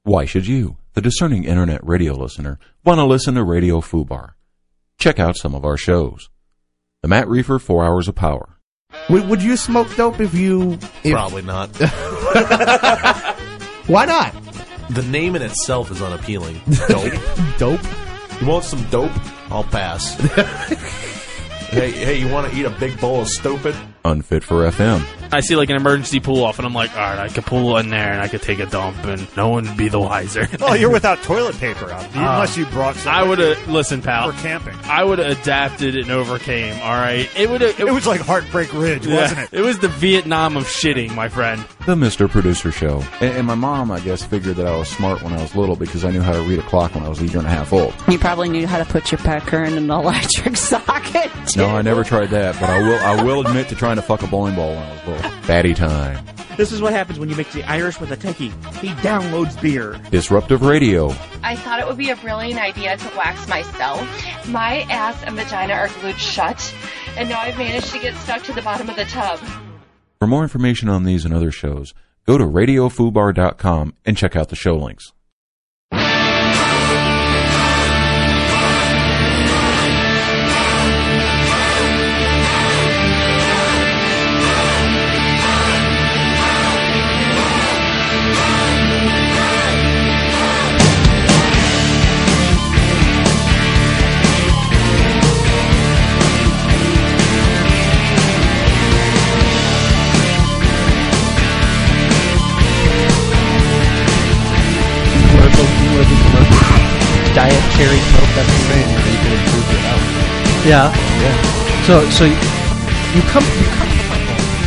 Why should you, the discerning internet radio listener, want to listen to Radio FUBAR? Check out some of our shows. The Matt Reefer 4 Hours of Power. Would you smoke dope if Probably not. Why not? The name in itself is unappealing. Dope. Dope? You want some dope? I'll pass. Hey, you want to eat a big bowl of stupid? Unfit for FM. I see like an emergency pull off, and I'm like, all right, I could pull in there and I could take a dump, and no one would be the wiser. Oh, you're without toilet paper, unless you brought some. I would have listen, pal. For camping. I would have adapted and overcame. All right, it was like Heartbreak Ridge, wasn't it? It was the Vietnam of shitting, my friend. The Mr. Producer Show. And my mom, I guess, figured that I was smart when I was little because I knew how to read a clock when I was a year and a half old. You probably knew how to put your pecker in an electric socket, too. No, I never tried that, but I will admit to trying to fuck a bowling ball when I was little. Batty time. This is what happens when you mix the Irish with a techie. He downloads beer. Disruptive Radio. I thought it would be a brilliant idea to wax myself. My ass and vagina are glued shut, and now I've managed to get stuck to the bottom of the tub. For more information on these and other shows, go to radiofubar.com and check out the show links. Diet cherry Coke, that's the same. You can improve your health. Yeah. So you come to my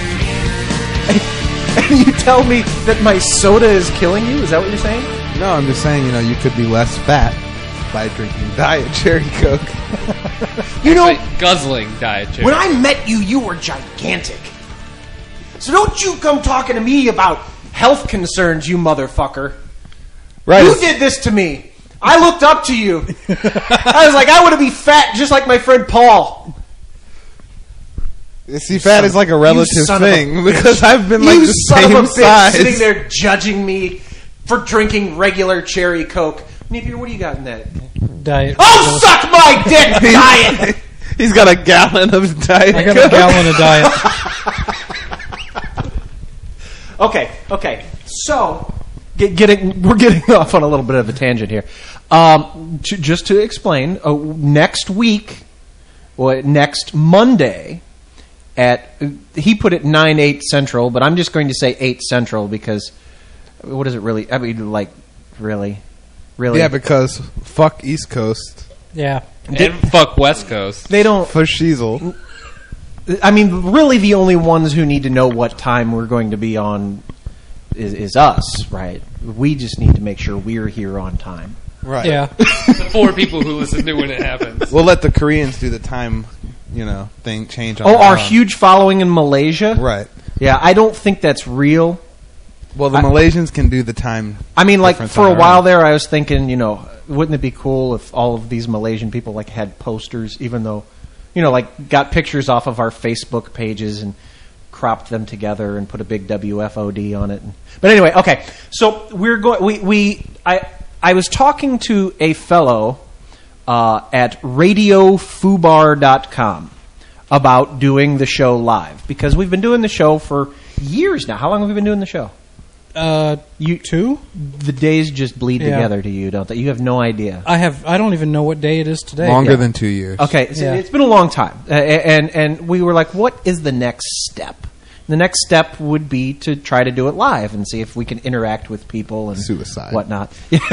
home and you tell me that my soda is killing you? Is that what you're saying? No, I'm just saying, you could be less fat by drinking Diet Cherry Coke. Guzzling Diet Cherry. When I met you, you were gigantic. So don't you come talking to me about health concerns, you motherfucker. Right. You did this to me. I looked up to you. I was like, I want to be fat just like my friend Paul. See, fat is like a relative thing because I've been like the same size. Sitting there judging me for drinking regular cherry Coke. Napier, what do you got in that? Diet. Oh, suck my dick, Diet! He's got a gallon of Diet I got Coke. a gallon of Diet. Okay. So, we're getting off on a little bit of a tangent here. Just to explain, next Monday he put it 9/8 Central, but I'm just going to say 8 Central because what is it really? I mean, like, really? Yeah, because fuck East Coast. Yeah. And fuck West Coast. They don't... For Sheasel. I mean, really the only ones who need to know what time we're going to be on is us, right? We just need to make sure we're here on time. Right. Yeah. The 4 people who listen to when it happens. We'll let the Koreans do the time, thing change on our huge following in Malaysia? Right. Yeah, I don't think that's real. Well, the Malaysians can do the time. I mean, like, for a while there, I was thinking, wouldn't it be cool if all of these Malaysian people, like, had posters, even though, like, got pictures off of our Facebook pages and cropped them together and put a big WFOD on it. But anyway, okay. So we're going. I was talking to a fellow at radiofubar.com about doing the show live because we've been doing the show for years now. How long have we been doing the show? 2? The days just bleed together to you, don't they? You have no idea. I don't even know what day it is today. Longer than 2 years. Okay, so it's been a long time. And we were like, what is the next step? The next step would be to try to do it live and see if we can interact with people and whatnot.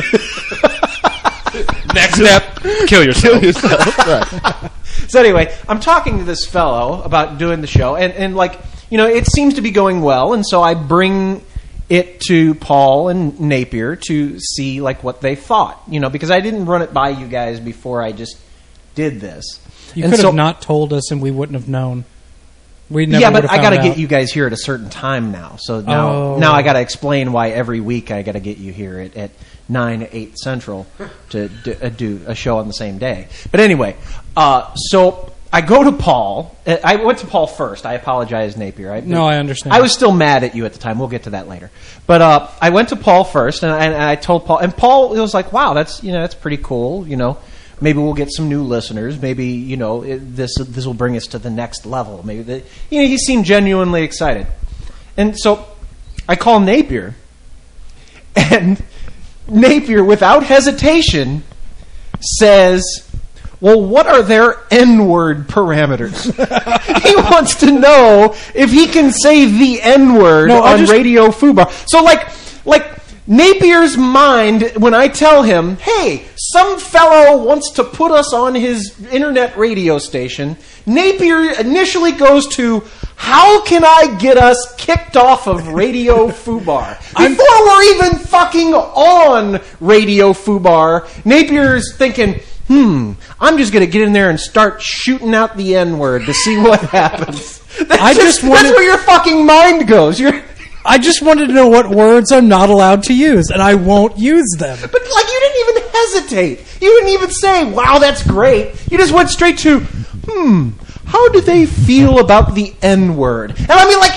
Next step, kill yourself. Right. So anyway, I'm talking to this fellow about doing the show, and like, it seems to be going well, and so I bring it to Paul and Napier to see like what they thought, because I didn't run it by you guys before I just did this. You could have not told us, and we wouldn't have known. We never. Yeah, but I got to get you guys here at a certain time now. So now I got to explain why every week I got to get you here at 9/8 Central to do a show on the same day. But anyway, so I go to Paul. I went to Paul first. I apologize, Napier. No, I understand. I was still mad at you at the time. We'll get to that later. But I went to Paul first, and I told Paul, and Paul was like, "Wow, that's pretty cool. Maybe we'll get some new listeners. Maybe this will bring us to the next level. Maybe he seemed genuinely excited." And so I call Napier, and Napier, without hesitation, says, "Well, what are their N-word parameters?" He wants to know if he can say the N-word on Radio Fubar. So, like Napier's mind, when I tell him, "Hey, some fellow wants to put us on his internet radio station," Napier initially goes to, "How can I get us kicked off of Radio Fubar?" Before we're even fucking on Radio Fubar, Napier's thinking, I'm just going to get in there and start shooting out the N-word to see what happens. That's where your fucking mind goes. I just wanted to know what words I'm not allowed to use, and I won't use them. But, you didn't even hesitate. You didn't even say, "Wow, that's great." You just went straight to, how do they feel about the N-word? And I mean,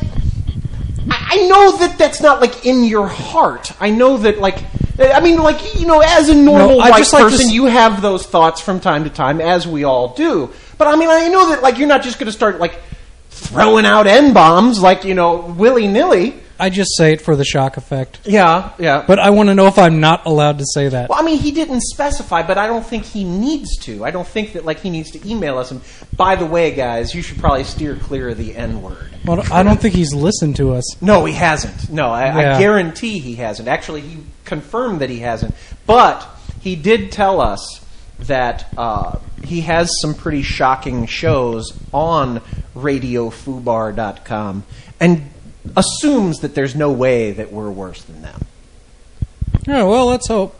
I know that that's not, in your heart. I know that, as a normal white person, you have those thoughts from time to time, as we all do. But, I mean, I know that, you're not just going to start, throwing out N-bombs, willy-nilly. I just say it for the shock effect. Yeah. But I want to know if I'm not allowed to say that. Well, I mean, he didn't specify, but I don't think he needs to. I don't think that, he needs to email us and, "By the way, guys, you should probably steer clear of the N-word." Well, I don't think he's listened to us. No, he hasn't. No, I guarantee he hasn't. Actually, he confirmed that he hasn't. But he did tell us that he has some pretty shocking shows on RadioFubar.com and assumes that there's no way that we're worse than them. Oh, well, let's hope.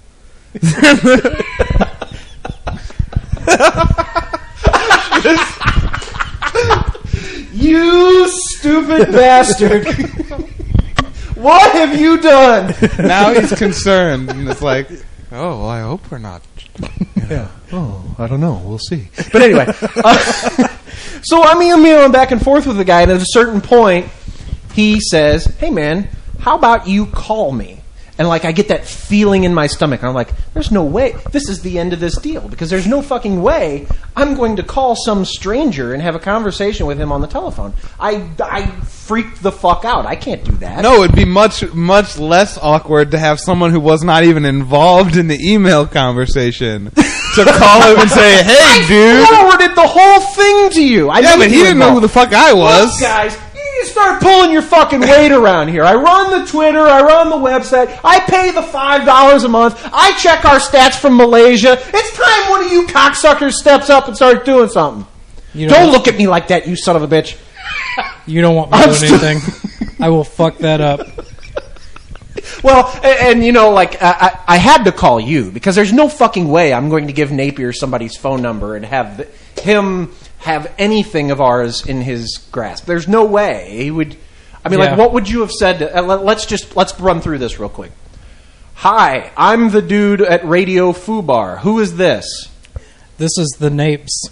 You stupid bastard. What have you done? Now he's concerned, and it's like, oh, well, I hope we're not. Yeah. Oh, I don't know. We'll see. But anyway, so I'm emailing back and forth with the guy, and at a certain point, he says, "Hey, man, how about you call me?" And, I get that feeling in my stomach. And I'm like, there's no way. This is the end of this deal. Because there's no fucking way I'm going to call some stranger and have a conversation with him on the telephone. I freaked the fuck out. I can't do that. No, it'd be much, much less awkward to have someone who was not even involved in the email conversation to call him and say, "Hey, dude." I forwarded the whole thing to you. But he didn't know who the fuck I was. Look, guys. You start pulling your fucking weight around here. I run the Twitter. I run the website. I pay the $5 a month. I check our stats from Malaysia. It's time one of you cocksuckers steps up and starts doing something. Don't look at me like that, you son of a bitch. You don't want me doing anything. I will fuck that up. Well, and I had to call you because there's no fucking way I'm going to give Napier somebody's phone number and have him have anything of ours in his grasp. There's no way he would. I mean, what would you have said? Let's run through this real quick. "Hi, I'm the dude at Radio Fubar. Who is this?" This is the Napes.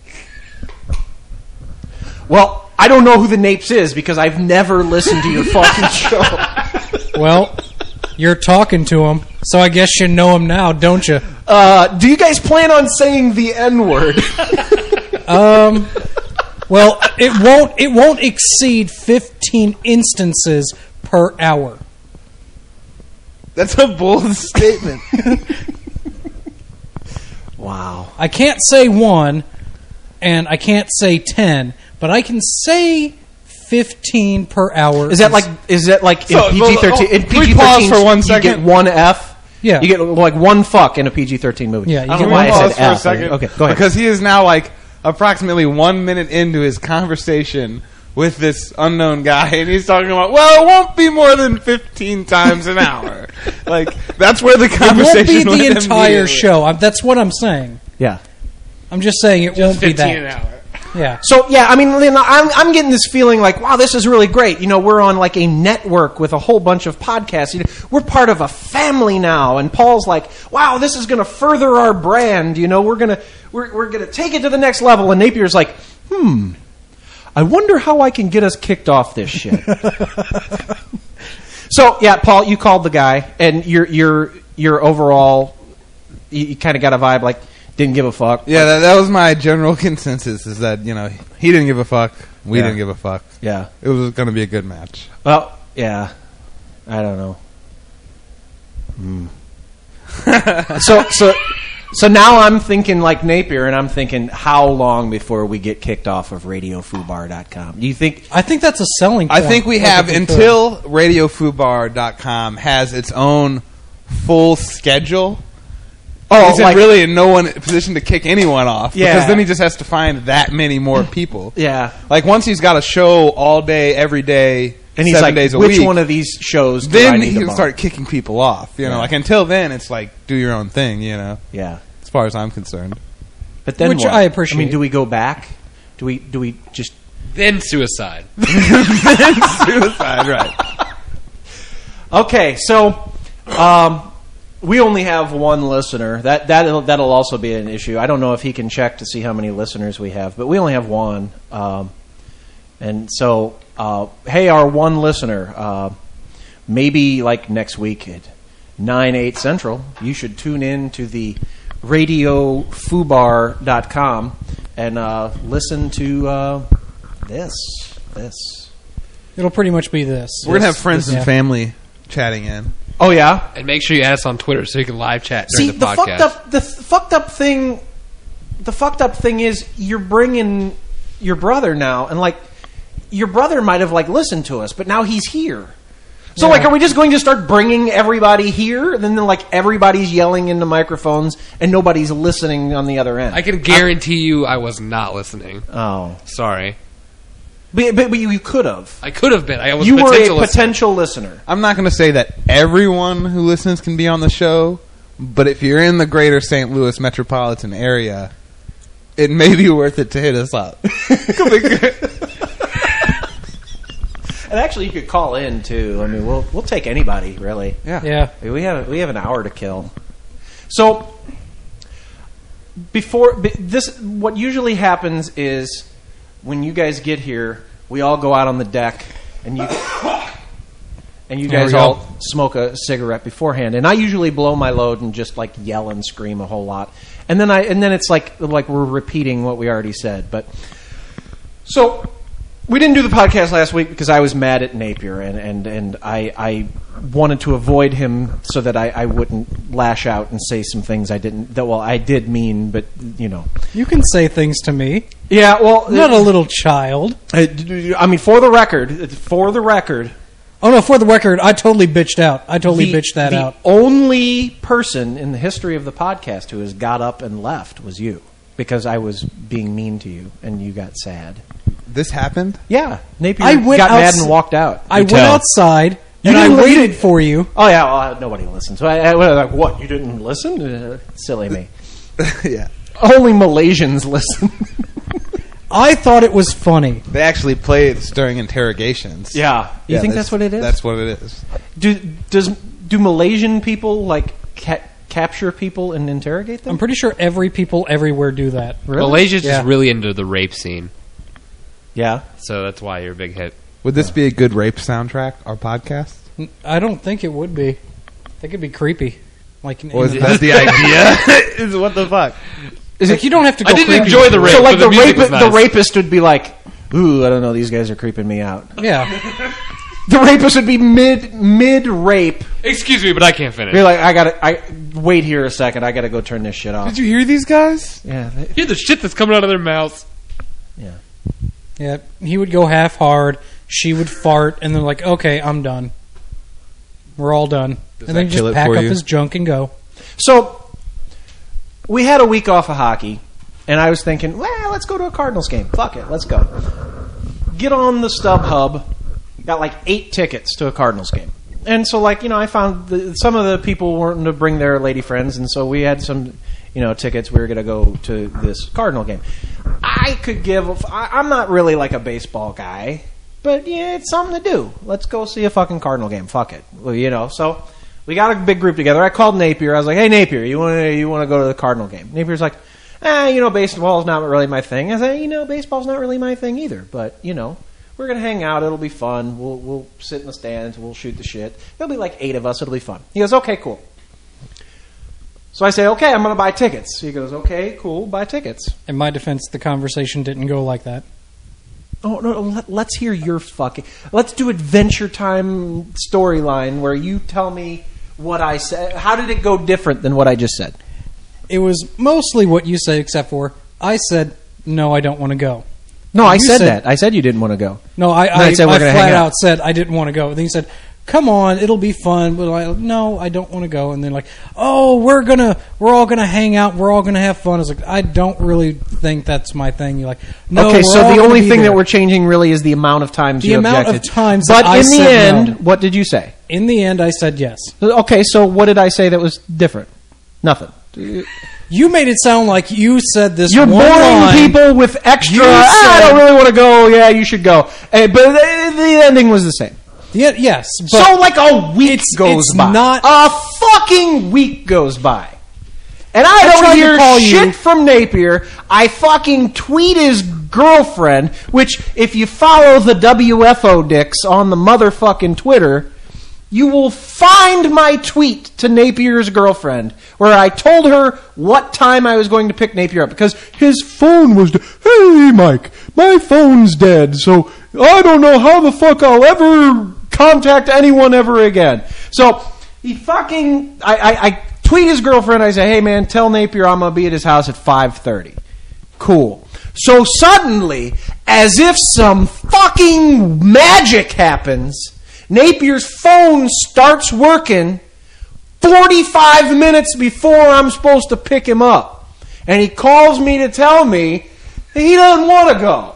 Well, I don't know who the Napes is because I've never listened to your fucking show. Well, you're talking to him, so I guess you know him now, don't you? Do you guys plan on saying the N-word? Well, it won't exceed 15 instances per hour. That's a bold statement. Wow. I can't say 1, and I can't say 10, but I can say 15 per hour. Is that like in PG-13? In PG-13, pause for 1 you second. get one F. Yeah. You get one fuck in a PG-13 movie. Yeah, you I get don't know why I pause said for a F. second. Okay, go ahead. Because he is now approximately 1 minute into his conversation with this unknown guy, and he's talking about, well, it won't be more than 15 times an hour. That's where the conversation It won't be the went entire show. That's what I'm saying. Yeah. I'm just saying it won't be that. 15 an hour. Yeah. So yeah, I mean, I'm getting this feeling like, wow, this is really great. You know, we're on like a network with a whole bunch of podcasts. You know, we're part of a family now. And Paul's like, wow, this is going to further our brand. You know, we're gonna take it to the next level. And Napier's like, I wonder how I can get us kicked off this shit. So yeah, Paul, you called the guy, and your overall, you kind of got a vibe like didn't give a fuck. Yeah, that was my general consensus. Is that he didn't give a fuck, we didn't give a fuck. Yeah, it was going to be a good match. Well, yeah, I don't know. So now I'm thinking like Napier, and I'm thinking, how long before we get kicked off of RadioFubar.com? Do you think? I think that's a selling point. I think we have until RadioFubar.com has its own full schedule. He's really in no one position to kick anyone off. Yeah. Because then he just has to find that many more people. Yeah. Like once he's got a show all day, every day, and he's 7 like, days a which week, one of these shows do then I need he to can bump? start kicking people off. You know, like until then, it's like do your own thing. You know. Yeah. As far as I'm concerned. But then which what? I appreciate. I mean, do we go back? Do we just then suicide? Suicide, right? Okay, so we only have one listener. That'll also be an issue. I don't know if he can check to see how many listeners we have, but we only have one. And so, hey, our one listener, maybe like next week at 9/8 Central, you should tune in to the RadioFubar.com and listen to this. It'll pretty much be this. We're going to have friends and family chatting in. Oh, yeah? And make sure you add us on Twitter so you can live chat during the podcast. The fucked up thing is you're bringing your brother now, and like your brother might have like listened to us, but now he's here. So like, are we just going to start bringing everybody here, and then like everybody's yelling into microphones and nobody's listening on the other end? I can guarantee you, I was not listening. Oh, sorry. But you could have. I could have been. I was you a were potential a potential listener. I'm not going to say that everyone who listens can be on the show, but if you're in the greater St. Louis metropolitan area, it may be worth it to hit us up. And actually, you could call in too. I mean, we'll take anybody, really. Yeah. We have an hour to kill. So before this, what usually happens is when you guys get here, we all go out on the deck, and you guys all smoke a cigarette beforehand. And I usually blow my load and just like yell and scream a whole lot. And then it's like we're repeating what we already said. But so. We didn't do the podcast last week because I was mad at Napier, and I wanted to avoid him so that I wouldn't lash out and say some things I did mean, but you know. You can say things to me. Yeah, well, not a little child. I mean, for the record. Oh no, for the record, I totally bitched out. I totally bitched that out. The only person in the history of the podcast who has got up and left was you, because I was being mean to you and you got sad. This happened? Yeah. Napier got mad and walked out. I went outside and I waited for you. Oh, yeah. Well, nobody listened. So I was like, what? You didn't listen? Silly me. Yeah. Only Malaysians listen. I thought it was funny. They actually play it during interrogations. Yeah. You think that's what it is? That's what it is. Do Malaysian people like capture people and interrogate them? I'm pretty sure people everywhere do that. Really? Malaysia's just really into the rape scene. Yeah. So that's why you're a big hit. Would this be a good rape soundtrack, our podcast? I don't think it would be. I think it'd be creepy. Like, that's the idea? Is what the fuck? Is it? You don't have to go I didn't creepy. enjoy the rape. So like but the rapist would be like, ooh, I don't know, these guys are creeping me out. Yeah. The rapist would be mid rape. Excuse me, but I can't finish. Be like, I wait here a second. I gotta go turn this shit off. Did you hear these guys? Yeah. Hear the shit that's coming out of their mouths. Yeah. Yeah. He would go half hard. She would fart, and they're like, "Okay, I'm done. We're all done." And then he just pack up his junk and go. So we had a week off of hockey, and I was thinking, well, let's go to a Cardinals game. Fuck it, let's go. Get on the StubHub. Got like 8 tickets to a Cardinals game. And so, like, you know, I found some of the people weren't to bring their lady friends, and so we had some tickets. We were going to go to this Cardinal game. I'm not really like a baseball guy, but yeah, it's something to do. Let's go see a fucking Cardinal game. Fuck it. Well, so we got a big group together. I called Napier. I was like, hey, Napier, you want to go to the Cardinal game? Napier's like, baseball's not really my thing. I said, baseball's not really my thing either, but, we're going to hang out. It'll be fun. We'll sit in the stands. We'll shoot the shit. There'll be like 8 of us. It'll be fun. He goes, okay, cool. So I say, okay, I'm going to buy tickets. He goes, okay, cool, buy tickets. In my defense, the conversation didn't go like that. Oh, no, let's hear your fucking... Let's do Adventure Time storyline where you tell me what I said. How did it go different than what I just said? It was mostly what you said, except for I said, no, I don't want to go. No, I said that. I said you didn't want to go. No, I flat out said I didn't want to go. Then you said, come on, it'll be fun. But no, I don't want to go. And then oh, we're all gonna hang out. We're all gonna have fun. I was like, I don't really think that's my thing. You're like, no. Okay, so the only thing that we're changing really is the amount of times you objected. The amount of times. But in the end, what did you say? In the end, I said yes. Okay, so what did I say that was different? Nothing. You made it sound like you said this. You're boring people with extra. I don't really want to go. Yeah, you should go. But the ending was the same. Yeah, yes. So a week goes by. A fucking week goes by. And I don't hear shit from Napier. I fucking tweet his girlfriend, which if you follow the WFO dicks on the motherfucking Twitter, you will find my tweet to Napier's girlfriend where I told her what time I was going to pick Napier up because his phone was hey, Mike, my phone's dead, so I don't know how the fuck I'll ever contact anyone ever again. So he fucking... I tweet his girlfriend. I say, hey, man, tell Napier I'm going to be at his house at 5:30. Cool. So suddenly, as if some fucking magic happens... Napier's phone starts working 45 minutes before I'm supposed to pick him up. And he calls me to tell me that he doesn't want to go.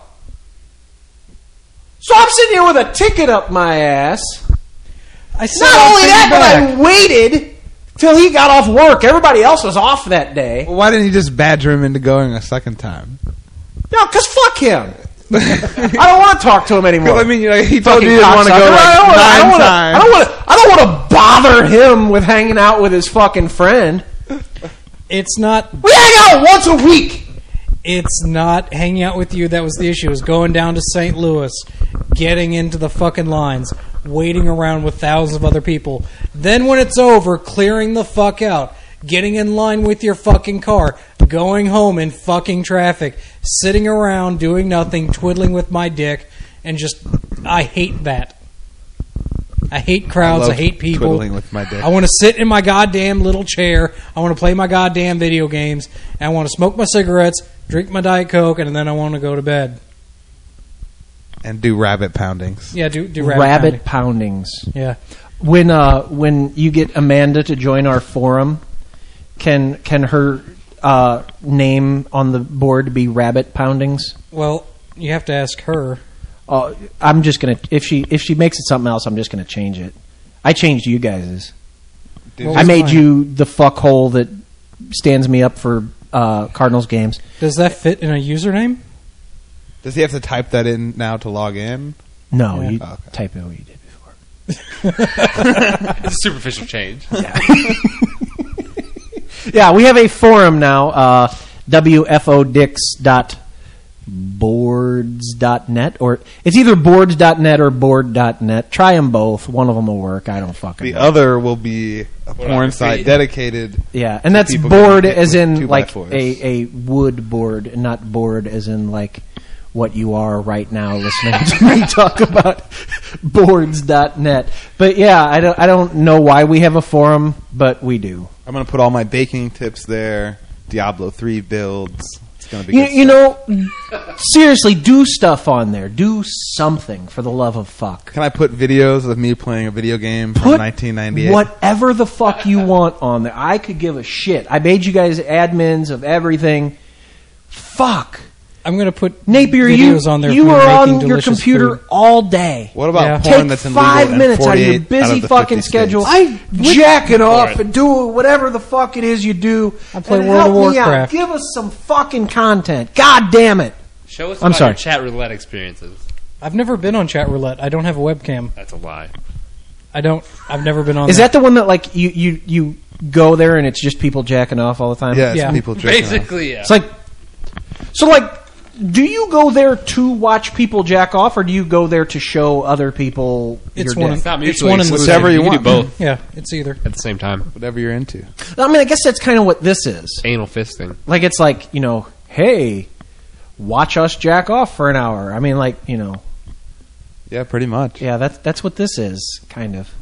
So I'm sitting here with a ticket up my ass. Not only that, but I waited till he got off work. Everybody else was off that day. Well, why didn't you just badger him into going a second time? No, because fuck him. I don't want to talk to him anymore. I mean, he told you he didn't want to go 9 times. I don't want to bother him with hanging out with his fucking friend. It's not... We hang out once a week! It's not hanging out with you that was the issue. It was going down to St. Louis, getting into the fucking lines, waiting around with thousands of other people. Then when it's over, clearing the fuck out. Getting in line with your fucking car, going home in fucking traffic, sitting around doing nothing, twiddling with my dick, and just, I hate that. I hate crowds. I hate people. Twiddling with my dick. I want to sit in my goddamn little chair. I want to play my goddamn video games. And I want to smoke my cigarettes, drink my Diet Coke, and then I want to go to bed. And do rabbit poundings. Yeah, do rabbit poundings. Yeah. When you get Amanda to join our forum, can her name on the board be Rabbit Poundings? Well, you have to ask her. I'm just gonna if she makes it something else, I'm just gonna change it. I changed you guys's. I made you the fuckhole that stands me up for Cardinals games. Does that fit in a username? Does he have to type that in now to log in? No, you type in what you did before. It's a superficial change. Yeah. Yeah, we have a forum now, wfodix.boards.net, or it's either boards.net or board.net. Try them both. One of them will work. I don't fucking know. The other will be a porn site dedicated. Yeah, and that's board as in like a wood board, and not board as in like what you are right now listening to me talk about boards.net. But yeah, I don't know why we have a forum, but we do. I'm going to put all my baking tips there, Diablo 3 builds. It's going to be good stuff. Seriously, do stuff on there. Do something, for the love of fuck. Can I put videos of me playing a video game from 1998? Whatever the fuck you want on there. I could give a shit. I made you guys admins of everything. Fuck. I'm going to put Napier, videos on there. You for are making on your delicious computer food. all day. What about Take porn that's illegal 5 in minutes out of your 48 busy out of the fucking 50 schedule. states? Jacking off and doing whatever the fuck it is you do. I play and World help of me out. Warcraft. Give us some fucking content. God damn it. Show us I'm about sorry. your chat roulette experiences. I've never been on chat roulette. I don't have a webcam. That's a lie. I've never been on. Is that the one that like you go there and it's just people jacking off all the time? Yeah, it's people jacking off. Basically, yeah. It's like, so like, do you go there to watch people jack off, or do you go there to show other people It's your one. dick? It's not It's mutually one and the exclusive. Whatever you can want. do both Yeah, it's either. at the same time. Whatever you're into. I mean, I guess that's kind of what this is. Anal fisting. Like, it's like, hey, watch us jack off for an hour. I mean, like, Yeah, pretty much. yeah, that's what this is, kind of.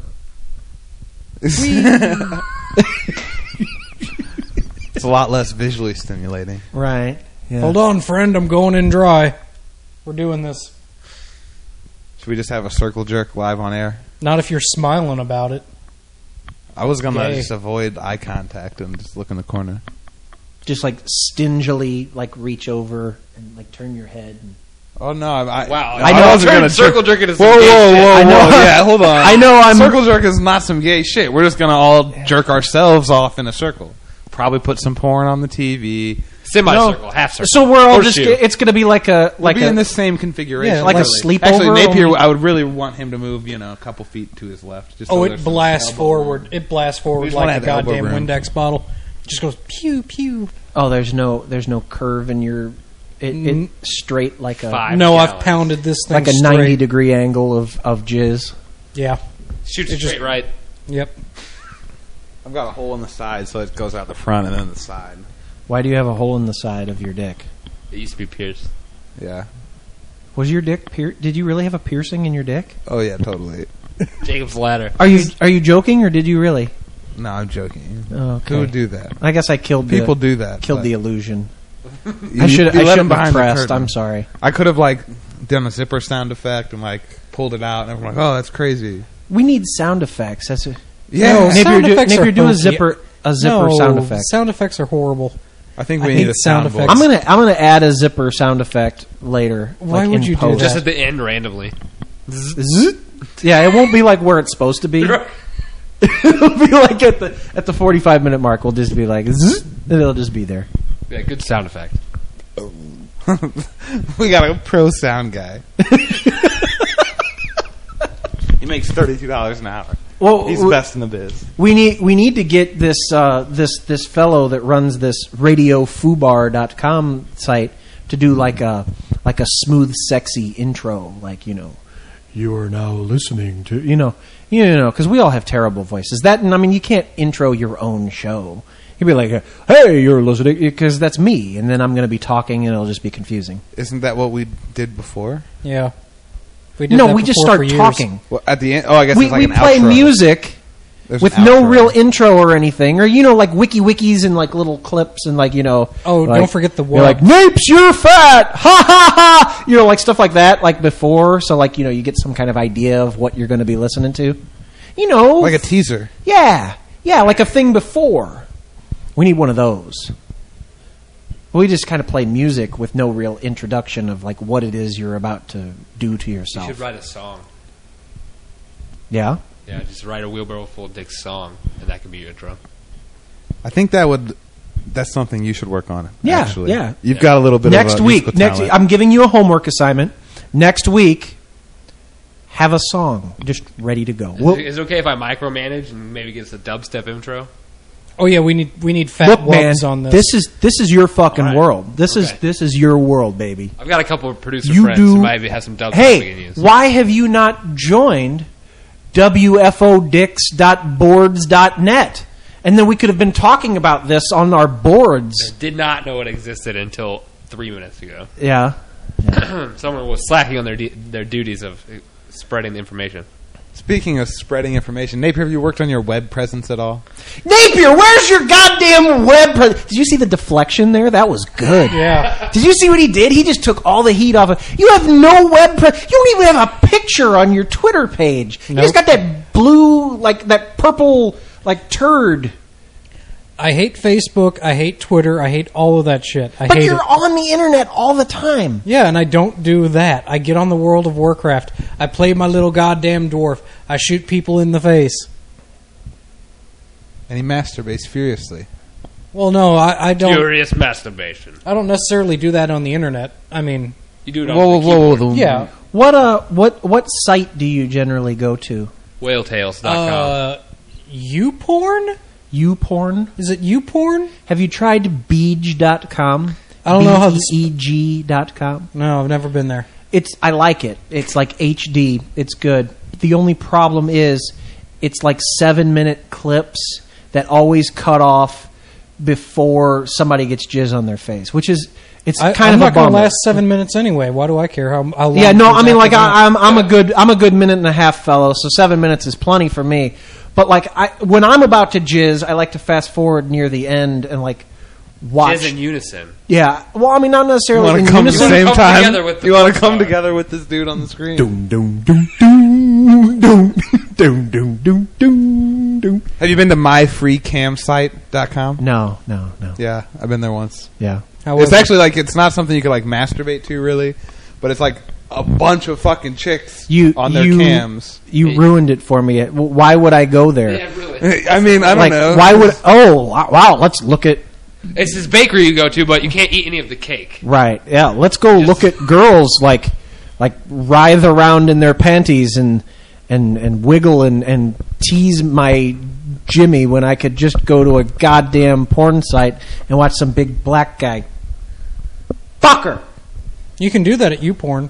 It's a lot less visually stimulating. Right. Yeah. Hold on, friend. I'm going in dry. We're doing this. Should we just have a circle jerk live on air? Not if you're smiling about it. I was gonna Yay. just avoid eye contact and just look in the corner. Just like stingily, like reach over and like turn your head. Oh no! Wow. I know. wasn't gonna circle jerk it is Whoa, whoa, whoa, I know. whoa! Yeah, hold on. I know I'm- circle jerk is not some gay shit. We're just gonna all jerk ourselves off in a circle. Probably put some porn on the TV. Semicircle, half circle. So we're all Horseshoe. just. It's going to be like a We'll be a in the same configuration, Yeah, like a sleepover, Actually, Napier, only- I would really want him to move, a couple feet to his left. Just so Oh, there's it some blasts elbow forward. room. It blasts We forward just wanna like a have elbow goddamn room. Windex bottle. It just goes pew pew. Oh, there's no curve in your. It straight like a 5 No, gallons. I've pounded this thing like a straight. 90-degree angle of jizz. Yeah. Shoots It just- straight right. Yep. I've got a hole in the side, so it goes out the front and then the side. Why do you have a hole in the side of your dick? It used to be pierced. Yeah. Was your dick did you really have a piercing in your dick? Oh yeah, totally. Jacob's ladder. Are you joking or did you really? No, I'm joking. Okay. Who would do that? I guess I killed People do that. killed but the illusion. you- I should you let him have behind the pressed. curtain. I'm sorry. I could have done a zipper sound effect and pulled it out, and everyone's like, "Oh, that's crazy." We need sound effects. That's a Yeah. No, Napier, sound effects are do a hokey. zipper No, sound effect. Sound effects are horrible. I think I we hate need a sound soundboard. effects. I'm gonna add a zipper sound effect later. Why like would in you do post. Just at the end, randomly. Zzz. Yeah, it won't be like where it's supposed to be. It'll be like at the 45-minute mark. We'll just be like, zzz, and it'll just be there. Yeah, good sound effect. We got a pro sound guy. He makes $32 an hour. Well, He's the best in the biz. we need to get this this fellow that runs this RadioFubar.com site to do like a smooth, sexy intro, like you are now listening to because we all have terrible voices. You can't intro your own show. You'd be like, hey, you're listening, because that's me, and then I'm going to be talking, and it'll just be confusing. Isn't that what we did before? Yeah. We did No, that we just before start for years. talking. Well, at the end, I guess We it's like an play outro. music There's with an no outro. real intro or anything, or like wikis and like little clips and like Oh, like, don't forget the you're what. like Napes, you're fat, ha ha ha, like stuff like that, like before. So like you get some kind of idea of what you're going to be listening to, like a teaser. yeah, like a thing before. We need one of those. We just kind of play music with no real introduction of like what it is you're about to do to You yourself. should write a song. Yeah. Yeah, just write a wheelbarrow full of dicks song, and that could be your intro. I think that's something you should work on. Yeah, actually. yeah. You've got a little bit Next of a week, musical talent. I'm giving you a homework assignment. Next week, have a song just ready to go. Is it okay if I micromanage and maybe get us a dubstep intro? Oh yeah, we need fat Look, man, wubs on this. this is your fucking All right. world. This is your world, baby. I've got a couple of producer You friends do. who might have some dubstep we can Hey, use. why have you not joined WFODicks.boards.net? And then we could have been talking about this on our boards. Did not know it existed until 3 minutes ago. Yeah. Someone was slacking on their duties of spreading the information. Speaking of spreading information, Napier, have you worked on your web presence at all? Napier, where's your goddamn web? Did you see the deflection there? That was good. Yeah. Did you see what he did? He just took all the heat off of. You have no web. You don't even have a picture on your Twitter page. You Nope. just got that blue, like that purple, like turd. I hate Facebook. I hate Twitter. I hate all of that shit. I But hate you're it. on the internet all the time. Yeah, and I don't do that. I get on the World of Warcraft. I play my little goddamn dwarf. I shoot people in the face. And he masturbates furiously. Well, no, I don't. Furious masturbation. I don't necessarily do that on the internet. I mean, You do it on the keyboard. yeah. What site do you generally go to? Whaletails.com. YouPorn? YouPorn? Is it YouPorn? Have you tried Beej.com? I don't know how this... BEG.com? No, I've never been there. I like it. It's like HD. It's good. The only problem is it's like 7-minute clips that always cut off before somebody gets jizz on their face, which is it's kind I'm of not a going to bummer. last 7 minutes anyway. Why do I care how long? Yeah, no, it I mean, like after that? I'm a good minute and a half fellow, so 7 minutes is plenty for me. But like when I'm about to jizz, I like to fast forward near the end and like watch. Jizz in unison. Yeah, well, I mean, not You necessarily want in to come at unison. the same come time? together with the You want porn to come star. together with this dude on the screen? Doom, doom, doom, doom, doom, doom, doom, doom, doom, doom. Have you been to myfreecamsite.com? No. Yeah, I've been there once. Yeah. How was It's it? actually like it's not something you could like masturbate to really, but it's like a bunch of fucking chicks on their cams. You ruined it for me. Why would I go there? Yeah, really. I mean, I don't Like, know. why would? Oh, wow! Let's look at. It's this bakery you go to, but you can't eat any of the cake. Right. Yeah. Let's go look at girls like writhe around in their panties and wiggle and tease my Jimmy when I could just go to a goddamn porn site and watch some big black guy. Fucker. You can do that at YouPorn.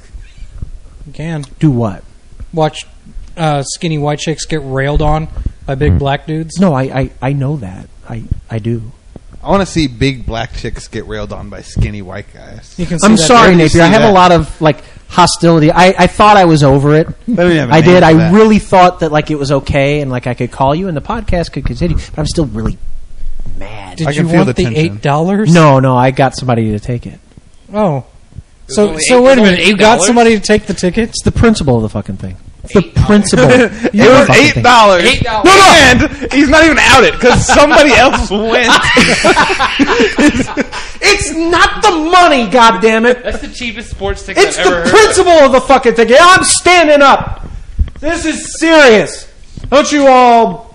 You can. Do what? Watch skinny white chicks get railed on by big black dudes. No, I know that. I do. I want to see big black chicks get railed on by skinny white guys. You can see I'm that sorry, Where do you Napier. I see have that? a lot of like hostility. I thought I was over it. I did. I really thought that like it was okay and like I could call you and the podcast could continue. But I'm still really mad. Did I can you feel want the the tension. $8? No, I got somebody to take it. Oh. was So only wait a $8 minute. You got $8? somebody to take the tickets? It's the principle of the fucking thing. It's the principle. It was $8. $8. No, and he's not even out it because somebody else went. It's not the money, goddammit. That's the cheapest sports ticket It's I've ever the heard. principle of the fucking thing. Yeah, I'm standing up. This is serious. Don't you all...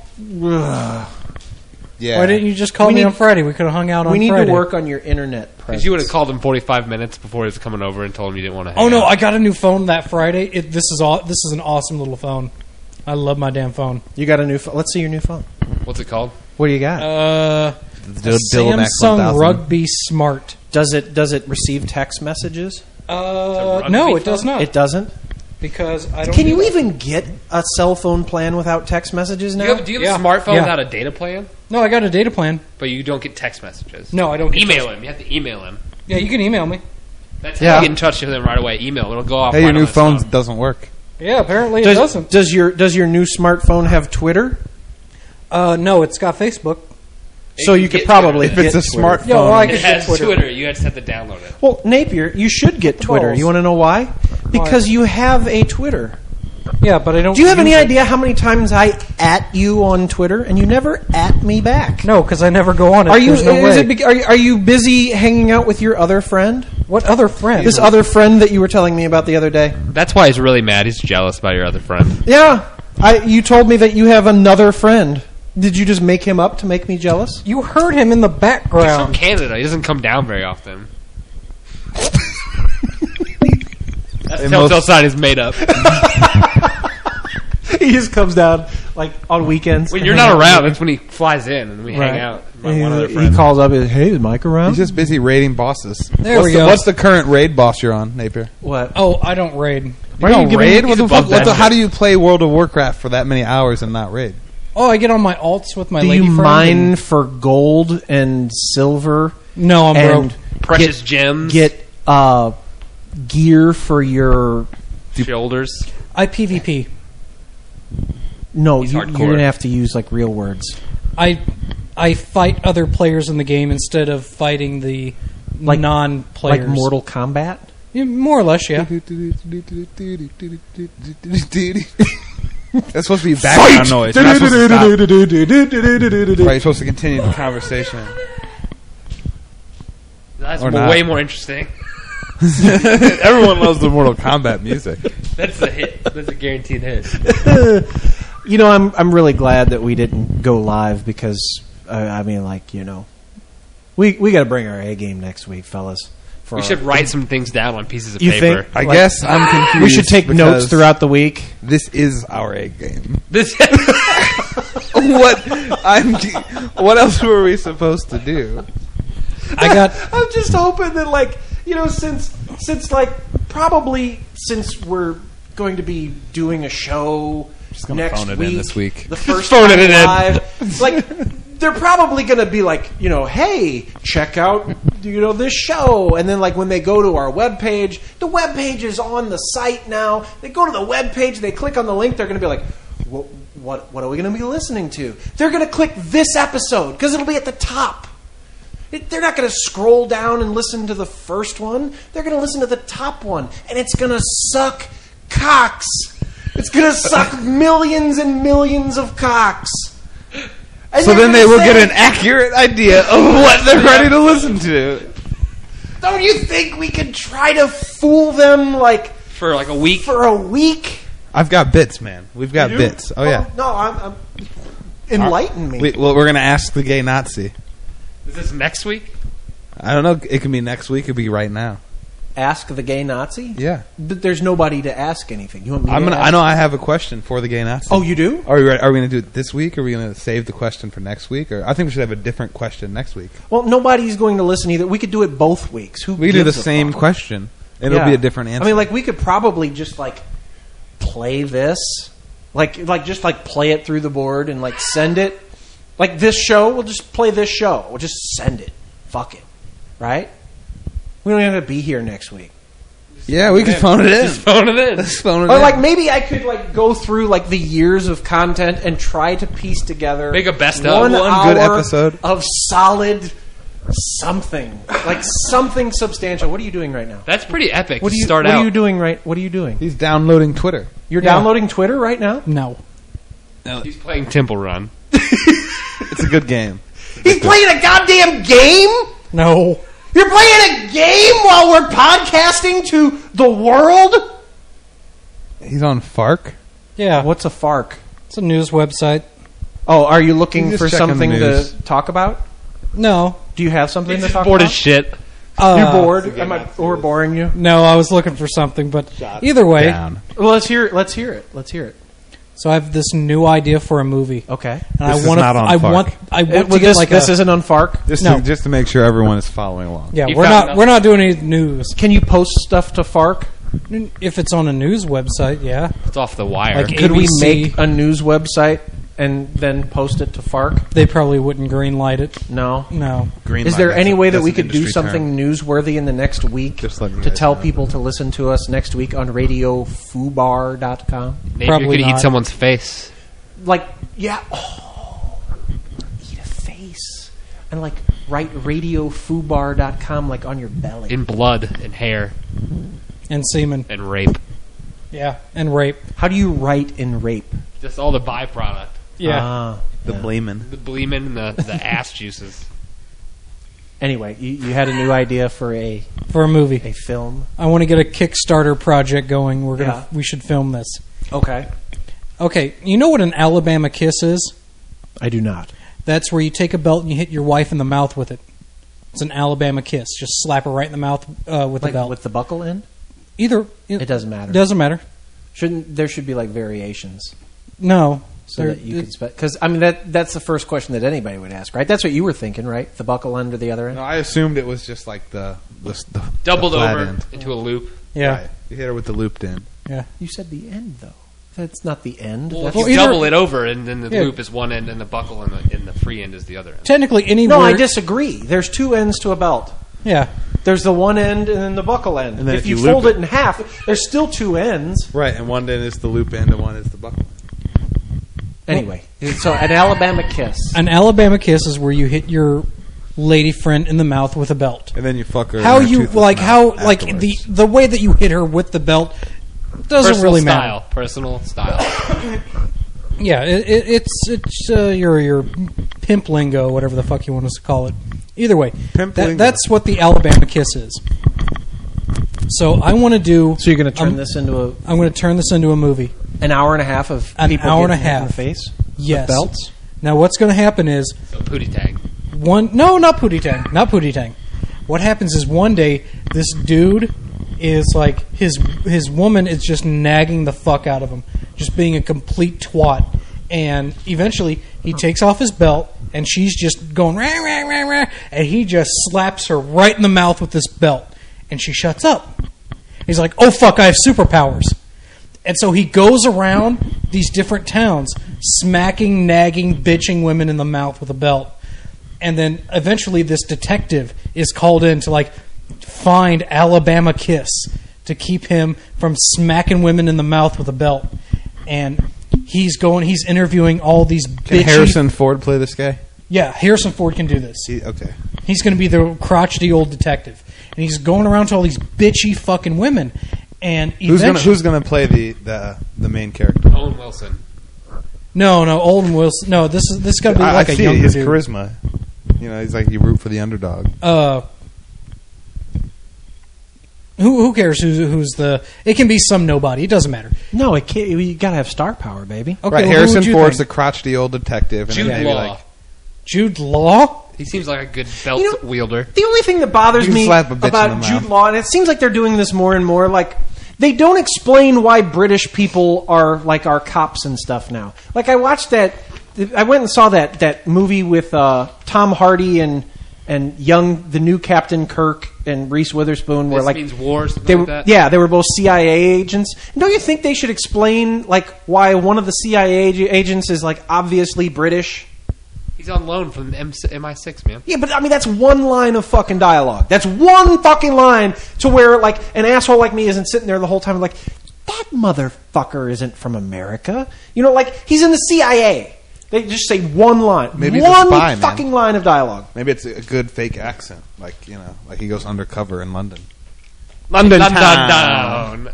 Yeah. Why didn't you just call We me need- on Friday? We could have hung out on We need Friday. to work on your internet presence. Because you would have called him 45 minutes before he was coming over and told him you didn't want to hang Oh no, out. I got a new phone that Friday. This is an awesome little phone. I love my damn phone. You got a new phone? Let's see your new phone. What's it called? What do you got? A Dillamac Samsung 1000. Rugby Smart. Does it receive text messages? No, it does not. It doesn't? Because I don't. Can do you that. even get a cell phone plan without text messages Do now? you have a smartphone Yeah. without a data plan? No, I got a data plan. But you don't get text messages. No, I don't get Email text- him. You have to email him. Yeah, you can email me. That's Yeah. how you get in touch with him right away. Email. It'll go off. Hey, right your on new his phone phone. doesn't work. Yeah, apparently it doesn't. Does your new smartphone have Twitter? No, it's got Facebook. So you could get probably If it's get a Twitter. smartphone, Yeah, well, I It could has get Twitter. You had to have to download it. Well, Napier, you should get Twitter. Balls. You want to know why? Because you have a Twitter. Yeah, but I don't. Do you have any use it. idea how many times I at you on Twitter and you never at me back? No, because I never go on it. Are you? There's no way. Are you busy hanging out with your other friend? What other friend? This other friend that you were telling me about the other day. That's why he's really mad. He's jealous about your other friend. Yeah, you told me that you have another friend. Did you just make him up to make me jealous? You heard him in the He's from background. Canada. He doesn't come down very often. That's the And telltale most- sign is made up. He just comes down like on weekends. When you're not around, that's when he flies in and we hang out. My one other He friend. calls up. Hey, is Mike around? he's just busy raiding bosses. There we the, go. What's the current raid boss you're on, Napier? What? Oh, I don't raid. You are you don't giving- raid? What he's the fuck? above that How shit. do you play World of Warcraft for that many hours and not raid? Oh, I get on my alts with my Do lady you friend. mine and- for gold and silver? No, I'm and broke. Precious gems. Get gear for your. shoulders. I PvP. No, He's you're hardcore. gonna have to use like real words. I fight other players in the game instead of fighting the Like- non-players. Like Mortal Kombat. Yeah, more or less, yeah. That's supposed to be background noise. You're not supposed to stop. Right, you're supposed to continue the conversation. That's Or not. way more interesting. Everyone loves the Mortal Kombat music. That's a hit. That's a guaranteed hit. You know, I'm really glad that we didn't go live because I mean, like, you know, we got to bring our A game next week, fellas. We should write some things down on pieces of You paper. think? I guess I'm confused. We should take notes throughout the week. This is our A game. This What else were we supposed to do? I'm just hoping that, like, you know, since like probably since we're going to be doing a show next phone it week, in this week. the first Phone time it in. live, like they're probably going to be like, you know, hey, check out, you know, this show, and then like when they go to our webpage, the webpage is on the site now. They go to the webpage, they click on the link, they're going to be like, what are we going to be listening to? They're going to click this episode because it'll be at the top. They're not going to scroll down and listen to the first one. They're going to listen to the top one, and it's going to suck cocks. It's going to suck millions and millions of cocks. And So then they're they gonna will say, get an accurate idea of what they're ready to listen to. Don't you think we could try to fool them, like, for like a week. for a week? I've got bits, man. We've got bits. Oh, yeah. No, I'm enlighten me. Well, we're going to ask the gay Nazi. Is this next week? I don't know. It can be next week. It could be right now. Ask the gay Nazi? Yeah. But there's nobody to ask anything. You want me to ask? I know I have a question for the gay Nazi. Oh, you do? Are we going to do it this week? Or are we going to save the question for next week? Or I think we should have a different question next week. Well, nobody's going to listen either. We could do it both weeks. We could do the same question. It'll be a different answer. I mean, like, we could probably just, like, play this. Like just, like, play it through the board and, like, send it. Like, this show, we'll just play this show. We'll just send it. Fuck it. Right? We don't even have to be here next week. Yeah, we could phone it in. Just phone it in. Let's phone it Or, in. like, maybe I could, like, go through, like, the years of content and try to piece together... Make a best of. one good hour episode. of solid something. Like, something substantial. What are you doing right now? That's pretty epic. What to are you, start what out. are you doing right... What are you doing? He's downloading Twitter. You're downloading Twitter right now? No. He's playing Temple Run. It's a good game. He's playing a goddamn game? No. You're playing a game while we're podcasting to the world? He's on FARC. Yeah. What's a FARC? It's a news website. Oh, are you looking Just for checking the something news. to talk about? No. Do you have something to He's talk bored about? as shit. You're bored? We're boring you? No, I was looking for something, but either way. Down. Well, let's hear it. Let's hear it. So I have this new idea for a movie. Okay. And This is I want not on I FARC. want to get This, like this a isn't on FARC? Just to make sure everyone is following along. Yeah, You we're found not we're not doing any news. Can you post stuff to FARC? If it's on a news website, yeah. It's off the wire. Like Could we ABC. make a news website and then post it to FARC? They probably wouldn't greenlight it. No. No. Green Is light, there that's any a- way that that's we an could do industry something newsworthy in the next week Just let me to guys tell know. people to listen to us next week on radiofubar.com? Maybe Probably you could not. eat someone's face. Like, yeah, eat a face. And, like, write radiofubar.com, like, on your belly. In blood and hair And semen. and rape. Yeah. And rape. How do you write in rape? Just all the byproduct. Yeah. Ah, The yeah. Bleeman. The bleemin and the ass juices. Anyway, you had a new idea for a For a movie. film. I want to get a Kickstarter project going. Yeah. We should film this. Okay. Okay, you know what an Alabama kiss is? I do not. That's where you take a belt and you hit your wife in the mouth with it. It's an Alabama kiss. Just slap her right in the mouth with the Like belt. with the buckle end? Either. It doesn't matter. Doesn't matter. There should be like variations No. so There- that you can because I mean that's the first question that anybody would ask, right? That's what you were thinking, right? The buckle end or the other end? No, I assumed it was just like the Doubled the flat over end. into a loop. Yeah. Right. You hit her with the looped in. Yeah. You said the end though. That's not the end. Well, That's if you either- double it over, and then the Yeah. loop is one end, and the buckle and the free end is the other end. Technically, any no, I word- disagree. There's two ends to a belt. Yeah. There's the one end and then the buckle end. And then if if you you loop fold it- it in half, there's still two ends. Right, and one end is the loop end and one is the buckle. Anyway, so an Alabama kiss. An Alabama kiss is where you hit your lady friend in the mouth with a belt. And then you fuck her. How in her you toothless like mouth how like afterwards. the way that you hit her with the belt doesn't Personal really style. matter. Personal style. Yeah, it's your pimp lingo, whatever the fuck you want us to call it. Either way, that's what the Alabama Kiss is. So I want to do. So you're going to turn this into a. I'm going to turn this into a movie. An hour and a half of people getting hit in the face. Yes. With belts. Now what's going to happen is Pootie Tang. No, not Pootie Tang. Not Pootie Tang. What happens is one day this dude is like his woman is just nagging the fuck out of him, just being a complete twat, and eventually he takes off his belt and she's just going rah, rah, rah, rah, and he just slaps her right in the mouth with this belt, and she shuts up. He's like, "Oh fuck, I have superpowers." And so he goes around these different towns, smacking, nagging, bitching women in the mouth with a belt. And then eventually this detective is called in to like find Alabama Kiss to keep him from smacking women in the mouth with a belt. And he's interviewing all these bitchy... Can Harrison Ford play this guy? Yeah, Harrison Ford can do this. Okay. He's going to be the crotchety old detective. And he's going around to all these bitchy fucking women. And who's gonna play the main character? Owen Wilson. No, Owen Wilson. No, this got to be like a younger his dude. charisma. You know, he's like you root for the underdog. Who cares who's the? It can be some nobody. It doesn't matter. No, it can't. You got to have star power, baby. Okay, right, well, Harrison Ford's the crotchety old detective. And Jude maybe Law. like Jude Law. He seems like a good belt wielder. The only thing that bothers me slap a bitch in about the Jude mouth. Law, and it seems like they're doing this more and more, like they don't explain why British people are like our cops and stuff now. Like I watched that. I went and saw that movie with Tom Hardy and the new Captain Kirk and Reese Witherspoon. Where This like means war, they like were, that? yeah, they were both CIA agents. And don't you think they should explain like why one of the CIA agents is like obviously British? He's on loan from MI6, man. Yeah, but I mean that's one line of fucking dialogue. That's one fucking line to where like an asshole like me isn't sitting there the whole time like that motherfucker isn't from America. You know, like he's in the CIA. They just say one line. Maybe one it's a spy, fucking line of dialogue. maybe it's a good fake accent, like like he goes undercover in London. London town.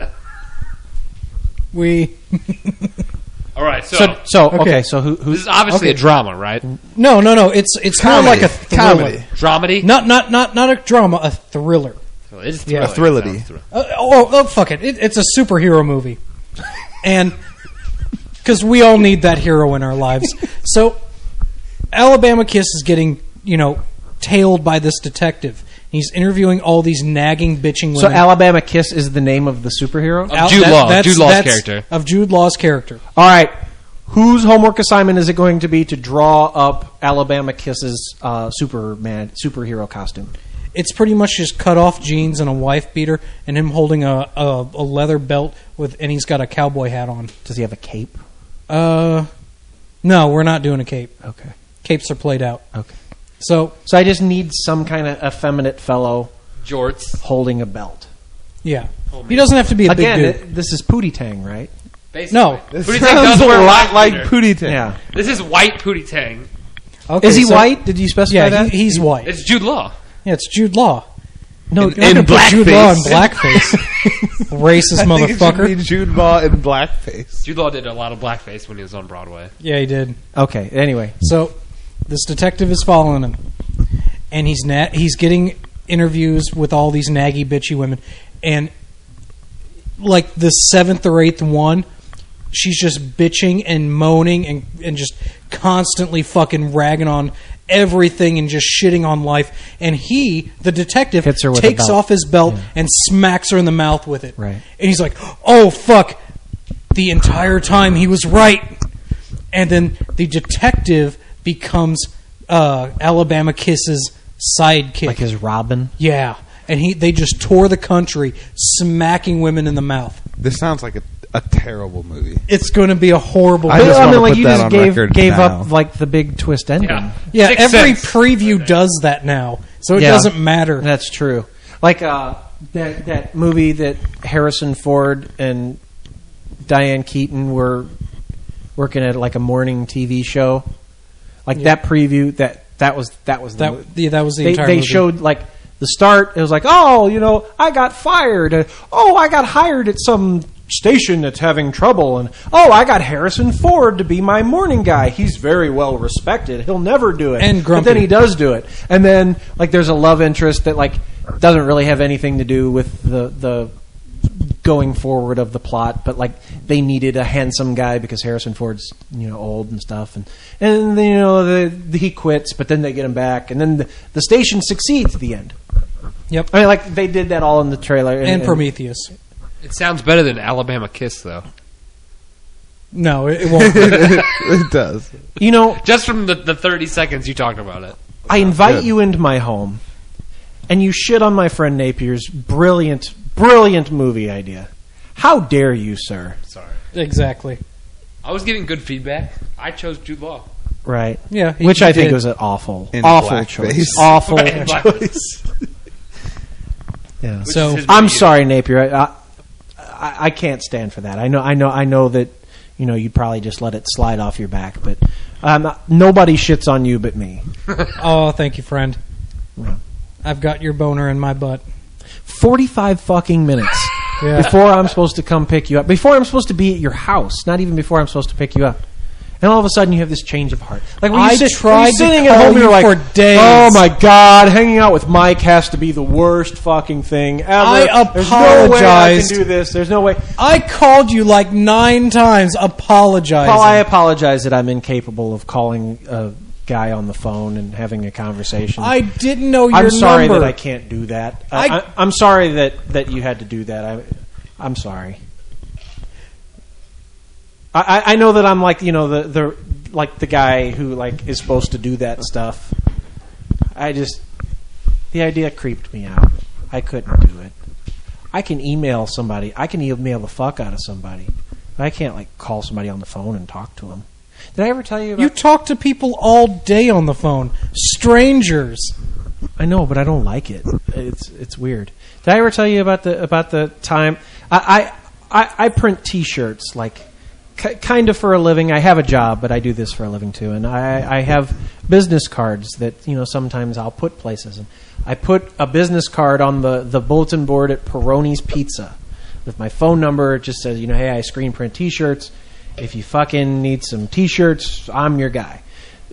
All right, so who? this is obviously a drama, right? No. It's more like a thriller. Dramedy? Not a drama, a thriller. It's Yeah. A thrillity. Fuck it. It's a superhero movie, and because we all need that hero in our lives. So Alabama Kiss is getting tailed by this detective. He's interviewing all these nagging, bitching women. So Alabama Kiss is the name of the superhero? Jude Law. Jude Law's character. Of Jude Law's character. All right. Whose homework assignment is it going to be to draw up Alabama Kiss's superhero costume? It's pretty much just cut off jeans and a wife beater, and him holding a leather belt and he's got a cowboy hat on. Does he have a cape? No, we're not doing a cape. Okay. Capes are played out. Okay. So I just need some kind of effeminate fellow jorts holding a belt. Yeah. He doesn't have to be a big dude. This is Pootie Tang, right? Basically. No. Pootie Tang does a wear lot like white Pootie Tang. Yeah. This is white Pootie Tang. Okay, is he white? Did you specify Yeah, that? he's white. It's Jude Law. Yeah, it's Jude Law. No, You're not gonna put Jude Law in blackface. Racist I think it motherfucker. should be Jude Law in blackface. Jude Law did a lot of blackface when he was on Broadway. Yeah, he did. Okay, anyway. So this detective is following him, and he's getting interviews with all these naggy, bitchy women, and like the 7th or 8th one, she's just bitching and moaning and just constantly fucking ragging on everything and just shitting on life. And he, the detective, Hits her with a takes belt. off his belt and smacks her in the mouth with it. Right. And he's like, "Oh fuck!" The entire time he was right. And then the detective becomes Alabama Kiss's sidekick, Like his Robin. yeah. And they just tour the country, smacking women in the mouth. This sounds like a terrible movie. It's going to be a horrible. I just wanna like put you that just on gave record gave now. up like the big twist ending. Yeah, Sixth every Sense. preview does that now, so it Yeah. doesn't matter. That's true. Like that movie that Harrison Ford and Diane Keaton were working at like a morning TV show. Like that preview that was the that was the entire they movie. showed like the start. It was like, oh, I got fired. I got hired at some station that's having trouble, and I got Harrison Ford to be my morning guy. He's very well respected. He'll never do it, And grumpy. but then he does do it. And then there's a love interest that doesn't really have anything to do with the going forward of the plot, but they needed a handsome guy because Harrison Ford's old and stuff, and he quits, but then they get him back, and then the station succeeds at the end. Yep. I mean, they did that all in the trailer, And Prometheus. It sounds better than Alabama Kiss, though. No, it won't. It does. Just from the 30 seconds you talked about it. I invite you into my home, and you shit on my friend Napier's brilliant movie idea. How dare you, sir? Sorry. Exactly. I was getting good feedback. I chose Jude Law. Right. Yeah. Which I think was an awful choice. Awful choice. Yeah. So I'm sorry, Napier. I can't stand for that. I know that you'd probably just let it slide off your back, but nobody shits on you but me. Oh, thank you, friend. Yeah. I've got your boner in my butt. 45 fucking minutes before I'm supposed to come pick you up. Before I'm supposed to be at your house. Not even before I'm supposed to pick you up. And all of a sudden you have this change of heart. I tried to sitting call at home, you you're like, for days. oh my God, hanging out with Mike has to be the worst fucking thing ever. I There's no way I apologized. can do this. There's no way. I called you 9 times apologizing. Paul, I apologize that I'm incapable of calling a guy on the phone and having a conversation. I didn't know your I'm sorry number. that I can't do that. I'm sorry that you had to do that. I'm sorry. I know that I'm the guy who is supposed to do that stuff. The idea creeped me out. I couldn't do it. I can email somebody. I can email the fuck out of somebody. But I can't call somebody on the phone and talk to them. Did I ever tell you about... You talk to people all day on the phone. Strangers. I know, but I don't like it. It's weird. Did I ever tell you about the time... I print T-shirts, kind of for a living. I have a job, but I do this for a living too. And I have business cards that sometimes I'll put places. And I put a business card on the bulletin board at Peroni's Pizza with my phone number. It just says, hey, I screen print T-shirts. If you fucking need some T-shirts, I'm your guy.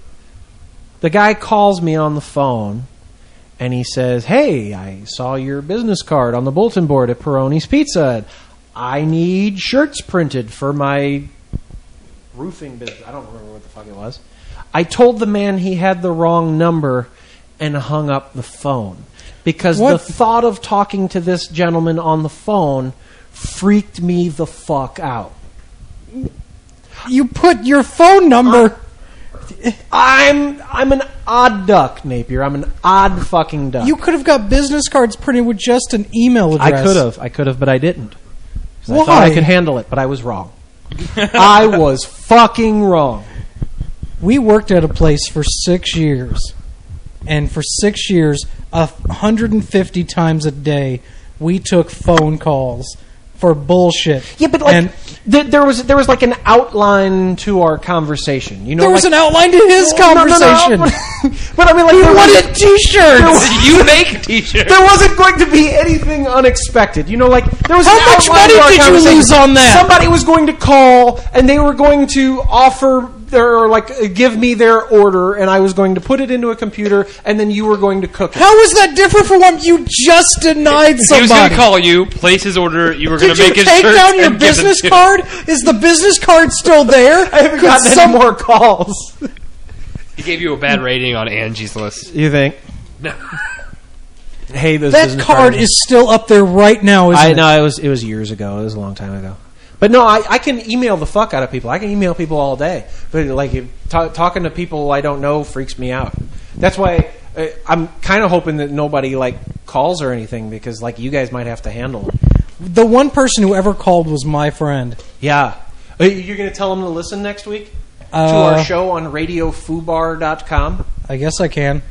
The guy calls me on the phone, and he says, hey, I saw your business card on the bulletin board at Peroni's Pizza. I need shirts printed for my roofing business. I don't remember what the fuck it was. I told the man he had the wrong number and hung up the phone. Because the thought of talking to this gentleman on the phone freaked me the fuck out. You put your phone number... I'm an odd duck, Napier. I'm an odd fucking duck. You could have got business cards printed with just an email address. I could have, but I didn't. Why? I thought I could handle it, but I was wrong. I was fucking wrong. We worked at a place for 6 years. And for 6 years, 150 times a day, we took phone calls for bullshit. Yeah, but there was an outline to our conversation. There was an outline to his conversation. No. But I mean, he wanted T-shirts. You make T-shirts. There wasn't going to be anything unexpected. There was how much money did you lose on that? Somebody was going to call and they were going to offer give me their order, and I was going to put it into a computer, and then you were going to cook it. How is that different from what you just denied somebody? He was going to call you, place his order, you were going to make his Did you shirt. take down your business card? Is the business card still there? I haven't gotten any more calls. He gave you a bad rating on Angie's List. You think? No. Hey, that card is still up there right now, isn't it? No, it was years ago. It was a long time ago. But no, I can email the fuck out of people. I can email people all day. But talking to people I don't know freaks me out. That's why I'm kind of hoping that nobody calls or anything, because you guys might have to handle them. The one person who ever called was my friend. Yeah. You're going to tell them to listen next week to our show on RadioFubar.com? I guess I can.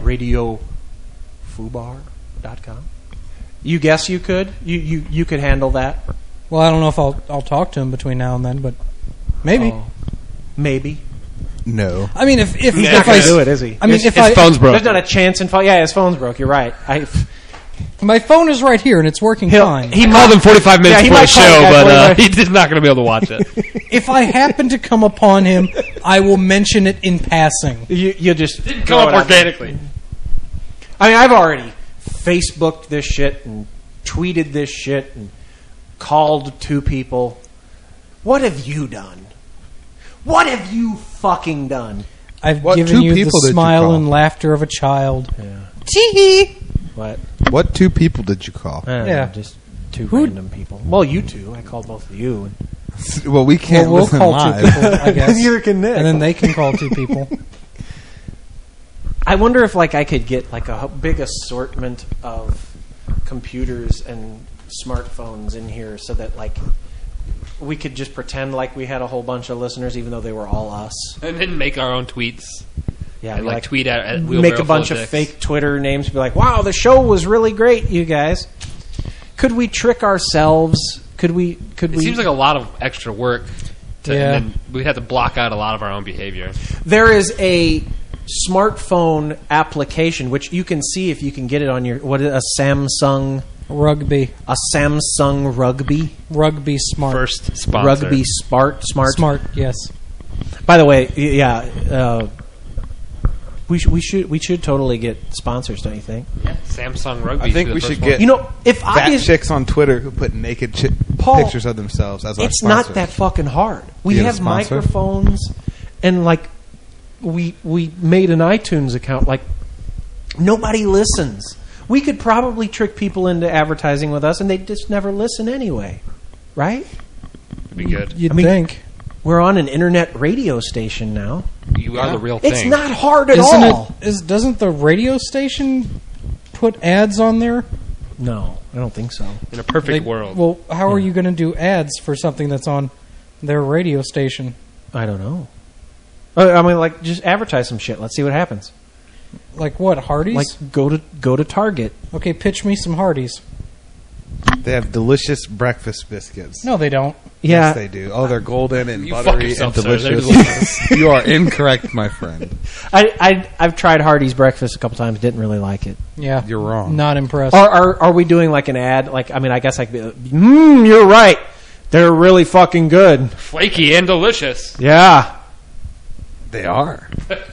RadioFubar.com? You guess you could? You could handle that? Well, I don't know if I'll talk to him between now and then, but maybe. Maybe. No. I mean, if he's not going to do it, is he? I mean, his phone's broke. There's not a chance in phone. Yeah, his phone's broke. You're right. My phone is right here, and it's working fine. He called him 45 minutes before the show, but he's not going to be able to watch it. If I happen to come upon him, I will mention it in passing. You just Didn't come up organically. I mean, I've already Facebooked this shit and tweeted this shit and called 2 people. What have you done? What have you fucking done? I've What given 2 you the people did you smile call? and laughter of a child. Yeah. Tee-hee! What? What 2 people did you call? I don't Yeah. know, just 2 random people. Well, you 2. I called both of you. Well, we can't We'll listen call live. 2 people, I guess. Neither can Nick. And then they can call 2 people. I wonder if I could get a big assortment of computers and smartphones in here so that we could just pretend like we had a whole bunch of listeners, even though they were all us. And then make our own tweets. Yeah, And tweet at make a bunch of fake Twitter names. Be like, "Wow, the show was really great, you guys." Could we trick ourselves? Could we? It seems like a lot of extra work. And then we'd have to block out a lot of our own behavior. There is a smartphone application which you can see if you can get it on your a Samsung Rugby. A Samsung Rugby. Rugby Smart. First sponsor. Rugby Smart. Smart, yes. By the way, yeah, we should totally get sponsors, don't you think? Yeah, Samsung Rugby. I think we should get if fat chicks on Twitter who put naked Paul, pictures of themselves as our it's sponsors. not that fucking hard. We Get a have sponsor? microphones, and we made an iTunes account. Nobody listens. We could probably trick people into advertising with us, and they just never listen anyway, right? It'd be good. You'd think. We're on an internet radio station now. You are the real thing. It's not hard at all. Doesn't the radio station put ads on there? No, I don't think so. In a perfect world. Well, how are you going to do ads for something that's on their radio station? I don't know. I mean, just advertise some shit. Let's see what happens. Like what, Hardee's? Go to Target. Okay, pitch me some Hardee's. They have delicious breakfast biscuits. No, they don't. Yeah. Yes, they do. Oh, they're golden and You fuck buttery and yourself, sir. They're delicious. You are incorrect, my friend. I've tried Hardee's breakfast a couple times. Didn't really like it. Yeah, You're wrong. Not impressed. Are we doing an ad? I guess I could be. You're right. They're really fucking good. Flaky and delicious. Yeah. They are.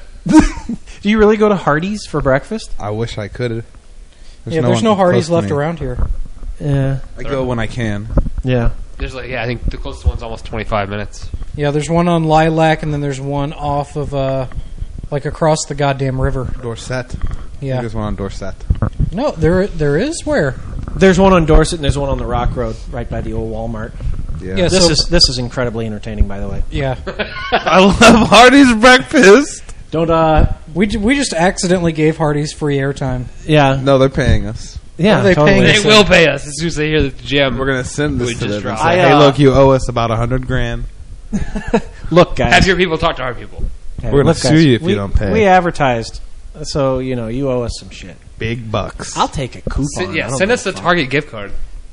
Do you really go to Hardee's for breakfast? I wish I could. There's no Hardee's left around here. Yeah. I go when I can. Yeah. There's I think the closest one's almost 25 minutes. Yeah, there's one on Lilac, and then there's one off of, across the goddamn river. Dorset. Yeah. There's one on Dorset. No, there is where? There's one on Dorset, and there's one on the Rock Road, right by the old Walmart. Yeah. This is incredibly entertaining, by the way. Yeah. I love Hardee's breakfast. Don't We just accidentally gave Hardee's free airtime. Yeah. No, they're paying us. Yeah, They totally. paying They will pay us as soon as they hear the gem. We're gonna send this We to just them. And dropped. say, hey, look, you owe us about $100,000. Look, guys. Have your people talk to our people. Okay, We're gonna look, sue guys, you if you don't pay. We advertised, so you owe us some shit. Big bucks. I'll take a coupon. I don't Send give us a a fuck. Target gift card.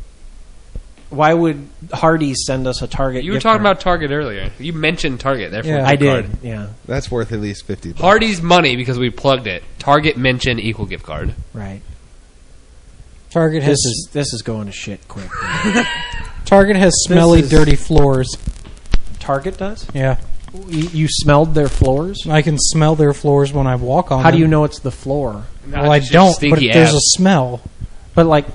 Why would Hardee's send us a Target? You were gift talking card? about Target earlier. You mentioned Target. Therefore, Yeah. gift I did. card. Yeah. That's worth at least $50. Hardee's money because we plugged it. Target mention equal gift card. Right. Target has This is going to shit quick. Target has smelly, is- dirty floors. Target does? Yeah, You smelled their floors? I can smell their floors when I walk on them. How do you know it's the floor? Well, I Just your don't, but stinky there's ass. a smell. But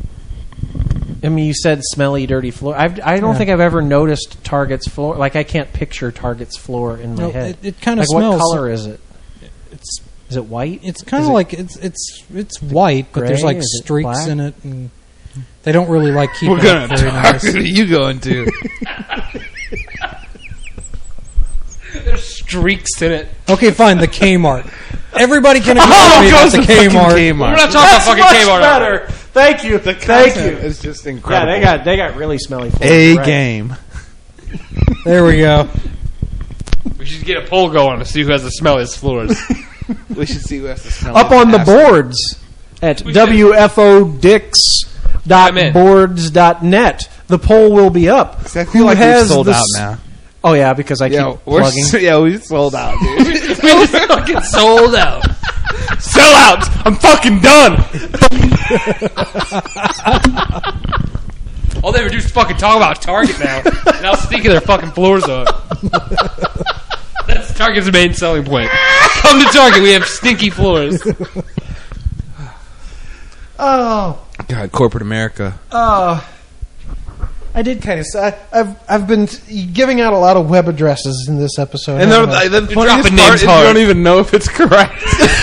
you said smelly, dirty floor. I don't Yeah. think I've ever noticed Target's floor. I can't picture Target's floor in my No, head. it kind of What smells. color is it? It's Is it white? it's kind Is of it- like it's white, but there's gray? like Is it streaks black? in it, and they don't really like keeping What kind it of very nice. Target are you going to? There's streaks in it. Okay, fine. The Kmart. Everybody can agree with me about the Kmart. We're not talking about fucking Kmart. better. Thank you. Thank you. It's just Yeah, incredible. they got really smelly floors. A right. game. There we go. We should get a poll going to see who has the smelliest floors. We should see who has to smell Up it on the faster. boards at We should- wfodix.boards.net. The poll will be up. I feel like we've sold out now. Oh yeah, because I Yeah, keep plugging. we sold out, dude. We fucking sold out. Sell out. I'm fucking done. All they ever do is fucking talk about Target now, and I'll sneak their fucking floors on. That's Target's main selling point. Come to Target, we have stinky floors. Oh, God, corporate America. I did kind of. I've been giving out a lot of web addresses in this episode. And the funniest part is you don't even know if it's correct.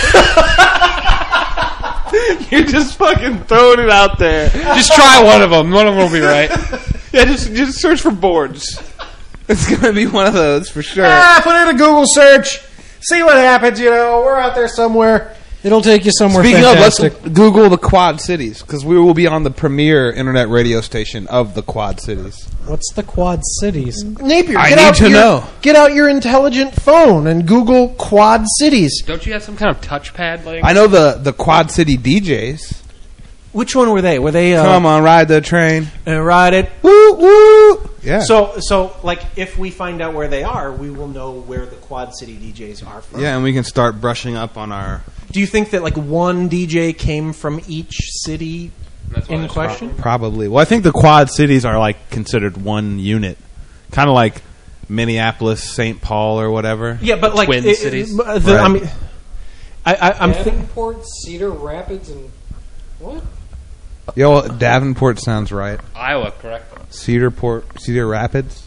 You're just fucking throwing it out there. Just try one of them. One of them will be right. Yeah, just search for boards. It's gonna be one of those for sure. Put in a Google search. See what happens. We're out there somewhere. It'll take you somewhere Speaking fantastic. of, let's Google the Quad Cities, because we will be on the premier internet radio station of the Quad Cities. What's the Quad Cities? Napier, I need to know. Get out your intelligent phone and Google Quad Cities. Don't you have some kind of touchpad? Like I know the Quad City DJs. Which one were they? Were they? Come on, ride the train. Ride it. Woo, woo. Yeah. So, like, if we find out where they are, we will know where the Quad City DJs are from. Yeah, and we can start brushing up on our... Do you think that, like, one DJ came from each city in question? Probably. Well, I think the Quad Cities are, like, considered one unit. Kind of like Minneapolis, St. Paul, or whatever. Yeah, but, like... Twin cities. Right. I mean... I'm thinking... Davenport, Cedar Rapids, and... What? Yo, Davenport sounds right. Iowa, correct? Cedar Rapids.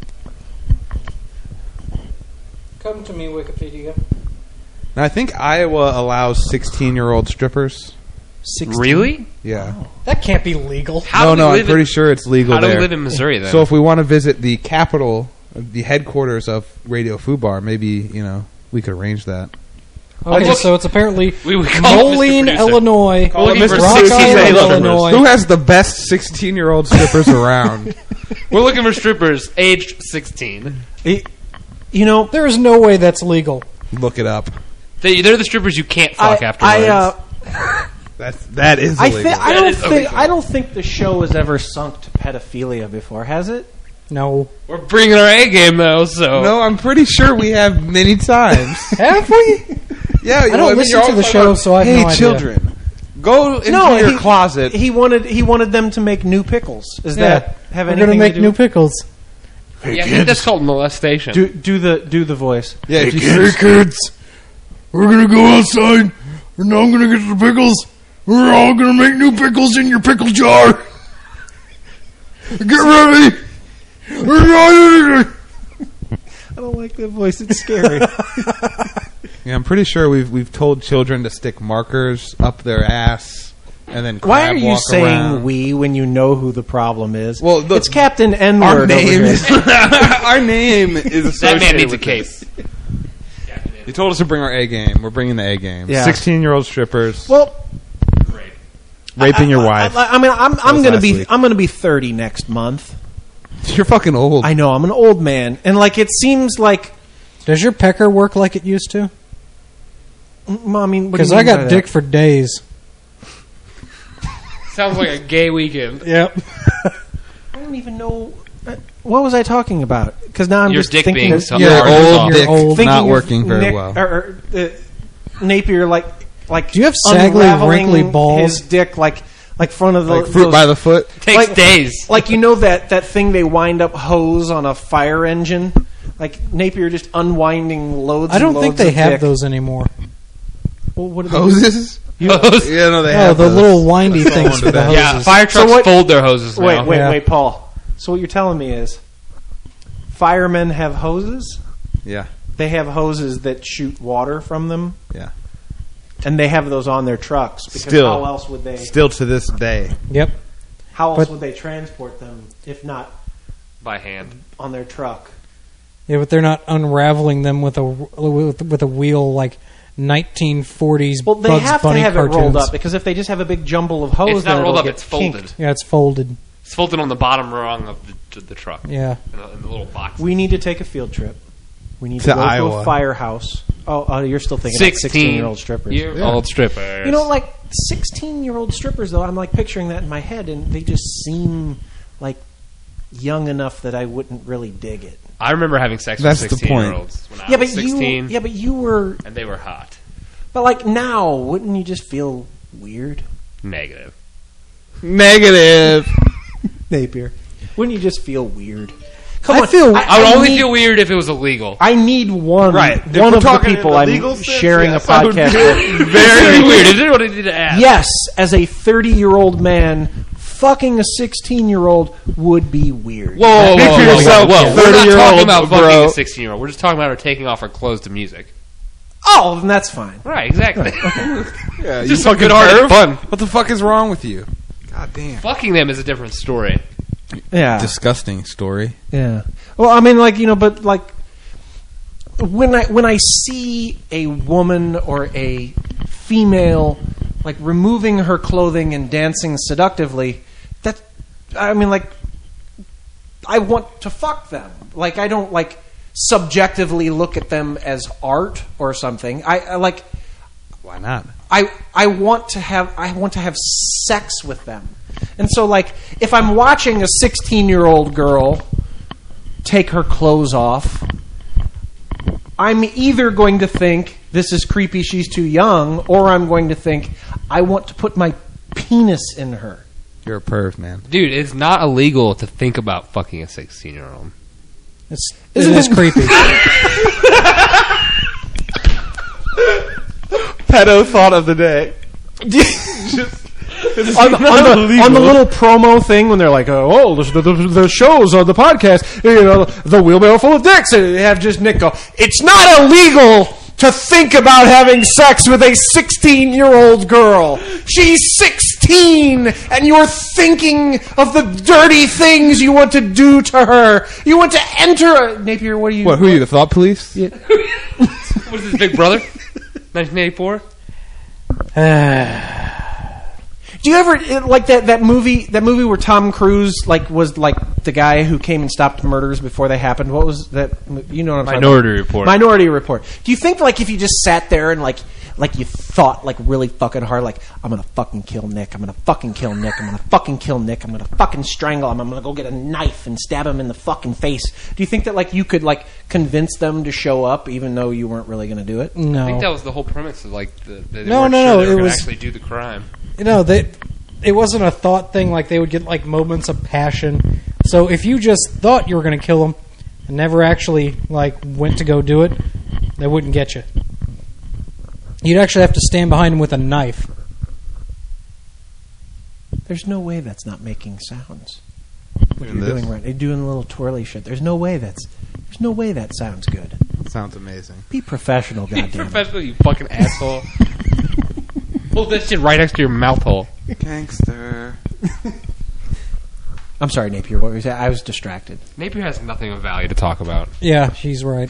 Come to me, Wikipedia. Now, I think Iowa allows 16-year-old strippers. 16? Really? Yeah. That can't be legal. I'm pretty sure it's legal there. How do we live in Missouri, then? So if we want to visit the capital, the headquarters of Radio Fubar, maybe, we could arrange that. Okay, so it's apparently we call Moline, Illinois. Call him Mr. Rock Island, Illinois. Who has the best 16-year-old strippers around? We're looking for strippers aged 16. There is no way that's legal. Look it up. They're the strippers you can't fuck afterwards. That is illegal. I don't think the show has ever sunk to pedophilia before, has it? No. We're bringing our A game, though, so... No, I'm pretty sure we have many times. Have we? Yeah, I don't listen to the show, so I have no idea. Hey, children, go into your closet. He wanted them to make new pickles. Does that have anything to do? We're going to make new pickles. I think that's called molestation. Do the voice. Yeah, hey kids, we're gonna go outside, and now I'm gonna get the pickles. We're all gonna make new pickles in your pickle jar. Get ready. I don't like that voice. It's scary. Yeah, I'm pretty sure we've told children to stick markers up their ass and then crab Why are you walk saying around. We when you know who the problem is? Well, it's Captain N-word. Our name is our name is associated That man needs a with cape. this. He told us to bring our A game. We're bringing the A game. Yeah. 16-year-old strippers. Well, raping your wife. I'm gonna be 30 next month. You're fucking old. I know. I'm an old man, and it seems like. Does your pecker work like it used to? I mean, because I got dick for days. Sounds like a gay weekend. Yep. I don't even know. What was I talking about? Because now I'm Your just dick thinking being of something. Your old dick old. not working very well. Napier, like. Do you have saggly, wrinkly balls? His dick, like front of the Like fruit by the foot. Takes days. Like that thing they wind up hose on a fire engine. Like Napier just unwinding loads. I don't and think loads they of have dick. those anymore. Well, what are Hoses? Hose? Yeah, no, they Oh, have the those. little windy That's things all for under the that. hoses. Yeah, fire trucks fold their hoses now. Wait, Paul. So what you're telling me is, firemen have hoses. Yeah. They have hoses that shoot water from them. Yeah. And they have those on their trucks because Still. how else would they? Still to this day. Yep. How else would they transport them if not By hand. on their truck? Yeah, but they're not unraveling them with a wheel like 1940s Well, they Bugs have Bunny to have cartoons. it rolled up because if they just have a big jumble of hose, It's not then rolled it'll up, get it's folded. kinked. Yeah, it's folded. It's folded on the bottom rung of the truck. Yeah. In the little box. We need to take a field trip. We need To to go to Iowa. a firehouse. Oh, you're still thinking about 16-year-old strippers. Year-old strippers. You know, like 16-year-old strippers, though, I'm like picturing that in my head, and they just seem like young enough that I wouldn't really dig it. I remember having sex That's with the point. 16-year-olds when I was 16. But you were. And they were hot. But like now, wouldn't you just feel weird? Negative. Napier. Wouldn't you just feel weird? Come I on. feel- I would only feel weird if it was illegal. I need one. Right. If One we're of the talking people in I'm illegal sense, sharing yes, a I would podcast be with. Very weird. Is it what I need to ask? Yes, as a 30-year-old man, fucking a 16-year-old would be weird. Whoa, Picture yourself, We're not 30-year-old, talking about fucking bro. a 16-year-old. We're just talking about her taking off her clothes to music. Oh, then that's fine. Right, exactly. Yeah, Just you some fucking good-hearted perv. fun. What the fuck is wrong with you? God damn. Fucking them is a different story. Yeah. Disgusting story. Yeah. Well, I mean, like, but like when I see a woman or a female like removing her clothing and dancing seductively, I mean, like, I want to fuck them. Like, I don't like subjectively look at them as art or something. I like. Why not? I want to have sex with them. And so, like, if I'm watching a 16-year-old girl take her clothes off, I'm either going to think, this is creepy, she's too young, or I'm going to think, I want to put my penis in her. You're a perv, man. Dude, it's not illegal to think about fucking a 16-year-old. It is creepy. Pedo thought of the day. on the little promo thing when they're like, the shows on the podcast, you know, the wheelbarrow full of dicks, and they have just Nick go, it's not illegal to think about having sex with a 16-year-old girl. She's 16, and you're thinking of the dirty things you want to do to her. You want to enter Napier, what are you... What, who are you, the thought police? Yeah. What is this, Big Brother? 1984? Do you ever like that movie where Tom Cruise was the guy who came and stopped murders before they happened? What was that? You know what I'm talking about? Minority Report. Minority Report. Do you think like if you just sat there and like you thought like really fucking hard, like I'm gonna fucking kill Nick, I'm gonna fucking kill Nick, I'm gonna fucking kill Nick, I'm gonna fucking strangle him, I'm gonna go get a knife and stab him in the fucking face? Do you think that like you could like convince them to show up even though you weren't really gonna do it? No. I think that was the whole premise of like they No, weren't no, sure no, they were it gonna was- actually do the crime. You know, it wasn't a thought thing. Like they would get like moments of passion. So if you just thought you were going to kill them and never actually like went to go do it, they wouldn't get you. You'd actually have to stand behind them with a knife. There's no way that's not making sounds. What Doing you're this? doing right? You're doing a little twirly shit. There's no way that sounds good. Sounds amazing. Be professional, Be goddamn. professional, you fucking asshole. Hold that shit right next to your mouth hole. Gangster. I'm sorry, Napier. What were you saying? I was distracted. Napier has nothing of value to talk about. Yeah, she's right.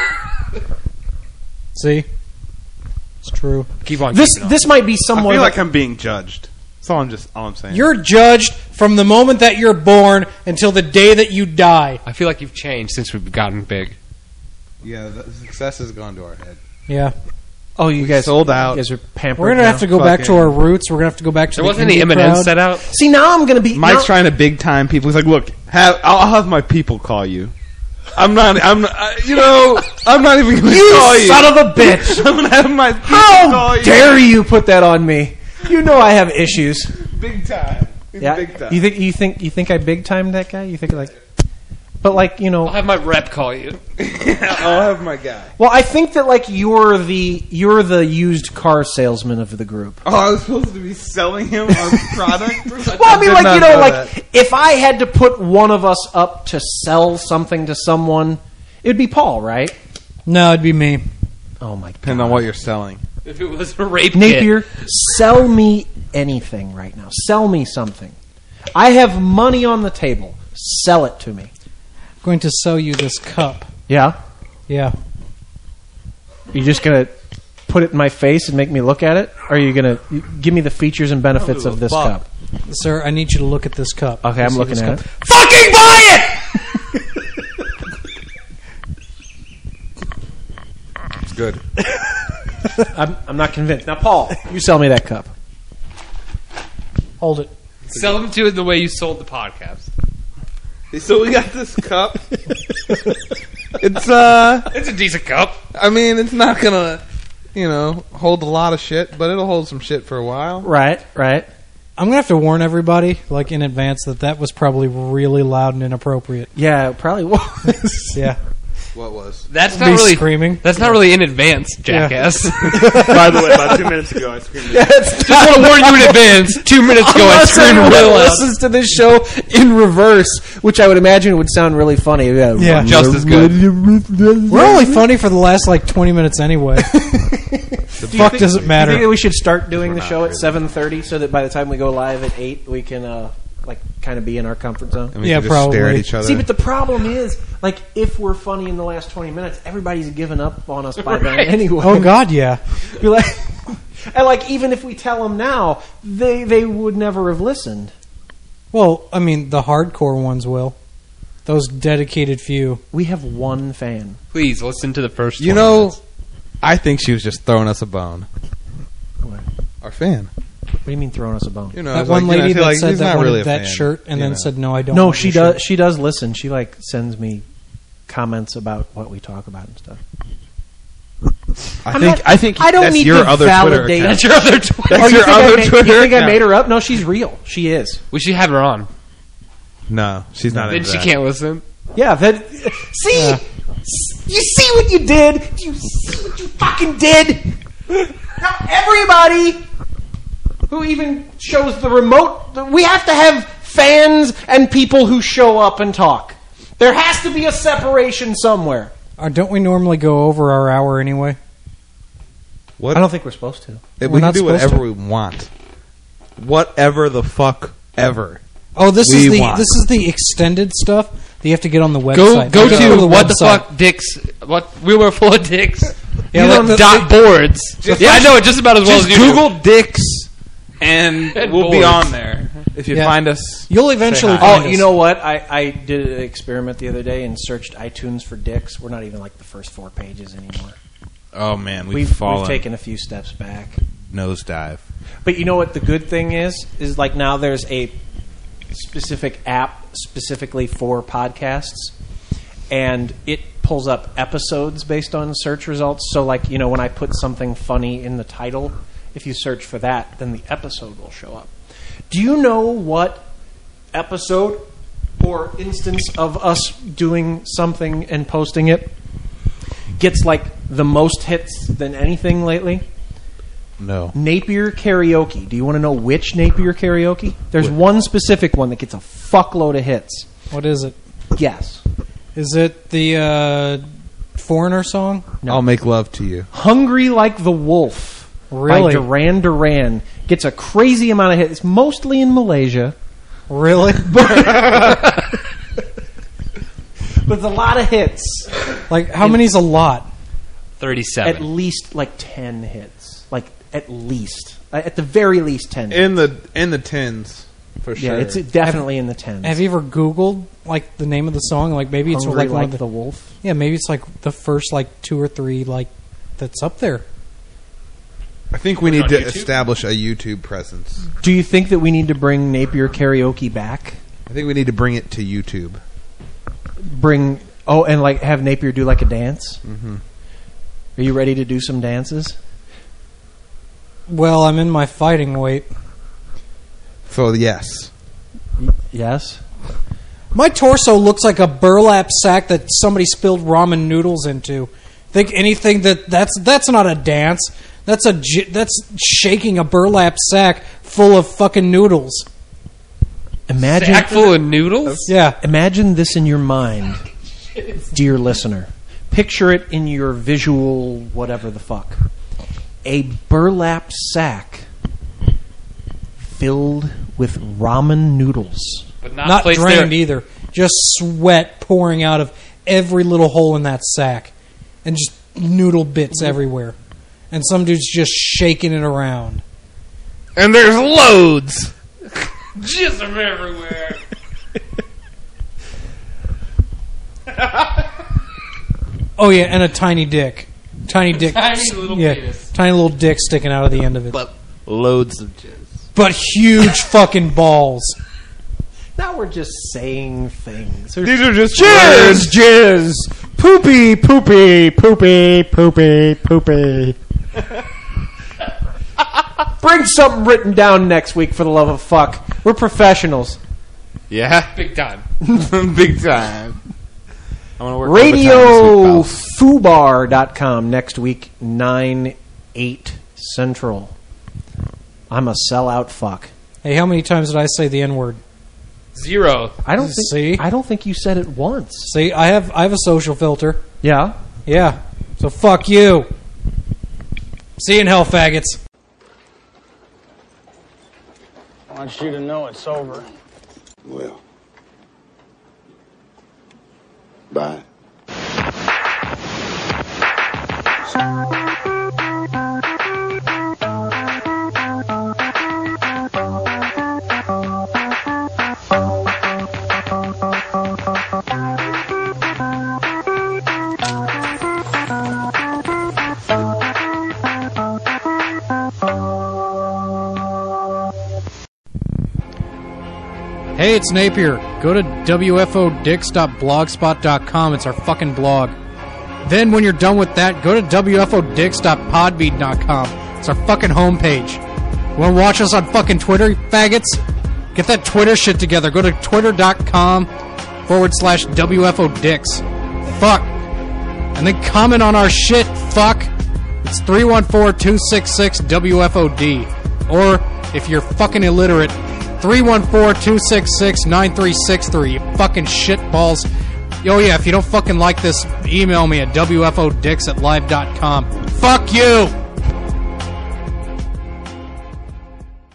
See? It's true. Keep on. This keeping on. this might be I somewhat. feel of like I'm being judged. That's all I'm saying. You're judged from the moment that you're born until the day that you die. I feel like you've changed since we've gotten big. Yeah, the success has gone to our head. Yeah. Oh, you guys sold out. You guys are pampered. We're going to have to go back to Fucking- our roots. We're going to have to go back to There the wasn't any indie M&M's crowd. set out. See, now I'm going to be. Mike's now- trying to big time people. He's like, look, I'll have my people call you. I'm not even going to call you. son of a bitch! I'm going to have my people call How you. dare you put that on me? You know I have issues. Big time. He's Yeah. big time. You think I big timed that guy? You think like, but like you know. I'll have my rep call you. I'll have my guy. Well, I think that like you're the used car salesman of the group. Oh, I was supposed to be selling him our product? Well, I mean, did like not you know, know like that. if I had to put one of us up to sell something to someone, it'd be Paul, right? No, it'd be me. Oh my god! Depending on what you're selling. If it was a rape Napier, kit. sell me anything right now. Sell me something. I have money on the table. Sell it to me. I'm going to sell you this cup. Yeah. Yeah. You just gonna put it in my face and make me look at it? Or are you gonna give me the features and benefits of this cup? Sir, I need you to look at this cup. Okay, You I'm see looking this at cup? it. Fucking buy it! It's good. I'm not convinced. Now, Paul, you sell me that cup. Hold it. Sell them to it the way you sold the podcast. So we got this cup. It's It's a decent cup. I mean, it's not gonna hold a lot of shit, but it'll hold some shit for a while. Right. I'm gonna have to warn everybody, like in advance, that was probably really loud and inappropriate. Yeah, it probably was. Yeah. What was? That's not Me really screaming. That's not really in advance, jackass. By the way, about 2 minutes ago, I screamed. Just want to warn you in advance. 2 minutes ago, I screamed Anyone real loud. listens to this show in reverse, which I would imagine would sound really funny. Yeah. Just as good. We're only funny for the last 20 minutes anyway. The fuck does it Do you matter? think that we should start doing the show at 7:30 so that by the time we go live at 8, we can kind of be in our comfort zone? And we Yeah, can just stare at probably. each other. See, but the problem is, if we're funny in the last 20 minutes, everybody's given up on us by then anyway. Oh God, yeah. You're like, and even if we tell them now, they would never have listened. Well, I mean, the hardcore ones will. Those dedicated few. We have one fan. Please listen to the first. You 20 know, minutes. I think she was just throwing us a bone. What? Our fan. What do you mean throwing us a bone? That it's one like, lady I feel that like said he's that not wanted really a that fan, shirt and then said, "No, I don't." No, want she your does. shirt." She does listen. She sends me comments about what we talk about and stuff. I think I don't that's need your to other validate. Twitter account. That's your other Twitter. That's you your think other Twitter You think I account. made her up? No, she's real. She is. We should have her on. No, she's not. Then into she that. can't listen. Yeah. See, you see what you did. You see what you fucking did. Now everybody who even shows the remote, we have to have fans and people who show up and talk. There has to be a separation somewhere. Don't we normally go over our hour anyway? What? I don't think we're supposed to. We're We can not do supposed whatever to? we want. Whatever the fuck ever. Oh, this We is want. the extended stuff that you have to get on the website. Go You have to the what the website. fuck dicks. What we were full of dicks. Yeah, dot boards. Yeah, I know it just about as well Just as you. Google dicks, and And we'll be boards. on there. If you Yeah. find us, You'll eventually Say hi. find Oh, us. you know what? I did an experiment the other day and searched iTunes for dicks. We're not even the first 4 pages anymore. oh man, We've fallen taken a few steps back. nosedive. But you know what the good thing is now there's a specific app specifically for podcasts, and it pulls up episodes based on search results. So when I put something funny in the title, if you search for that, then the episode will show up. Do you know what episode or instance of us doing something and posting it gets the most hits than anything lately? No. Napier Karaoke. Do you want to know which Napier Karaoke? There's one specific one that gets a fuckload of hits. What is it? Yes. Is it the Foreigner song? I'll make love to you. Hungry Like the Wolf Really? by Duran Duran gets a crazy amount of hits, mostly in Malaysia. Really? But it's a lot of hits. How many's a lot? 37. At least 10 hits. At least. At the very least 10 hits. In the tens, for sure. Yeah, it's definitely in the 10s. Have you ever Googled the name of the song? Maybe it's Hungry one Like of the the Wolf? Yeah, maybe it's the first 2 or 3 that's up there. I think we need to establish a YouTube presence. Do you think that we need to bring Napier Karaoke back? I think we need to bring it to YouTube. And have Napier do a dance? Mm-hmm. Are you ready to do some dances? Well, I'm in my fighting weight. So yes. Yes. My torso looks like a burlap sack that somebody spilled ramen noodles into. Think anything that's not a dance. That's shaking a burlap sack full of fucking noodles. Imagine Sack full of noodles? Yeah. Imagine this in your mind, dear listener. Picture it in your visual whatever the fuck. A burlap sack filled with ramen noodles. But Not placed drained there. either. Just sweat pouring out of every little hole in that sack. And just noodle bits everywhere. And some dude's just shaking it around. And there's loads. Just from everywhere. Oh yeah, and a tiny dick. Tiny dick. Tiny little penis. Tiny little dick sticking out of the end of it. But loads of jizz. But huge fucking balls. Now we're just saying things. These are just Jizz, jizz, poopy, poopy, poopy, poopy, poopy. Bring something written down next week, for the love of fuck. We're professionals. Yeah, Big time. big time. I want to work overtime this week, RadioFubar.com next week, 9/8 Central. I'm a sellout fuck. Hey, how many times did I say the N-word? 0. I don't think you said it once. See, I have a social filter. Yeah. Yeah. So fuck you. See you in hell, faggots. I want you to know it's over. Well, bye. Hey, it's Napier. Go to wfodicks.blogspot.com. It's our fucking blog. Then when you're done with that, go to wfodicks.podbean.com. It's our fucking homepage. You want to watch us on fucking Twitter, you faggots? Get that Twitter shit together. Go to twitter.com/WFOdicks. Fuck. And then comment on our shit, fuck. It's 314-266-WFOD. Or, if you're fucking illiterate, 314-266-9363. You fucking shitballs. Oh yeah, if you don't fucking like this, email me at wfodicks@live.com. Fuck you!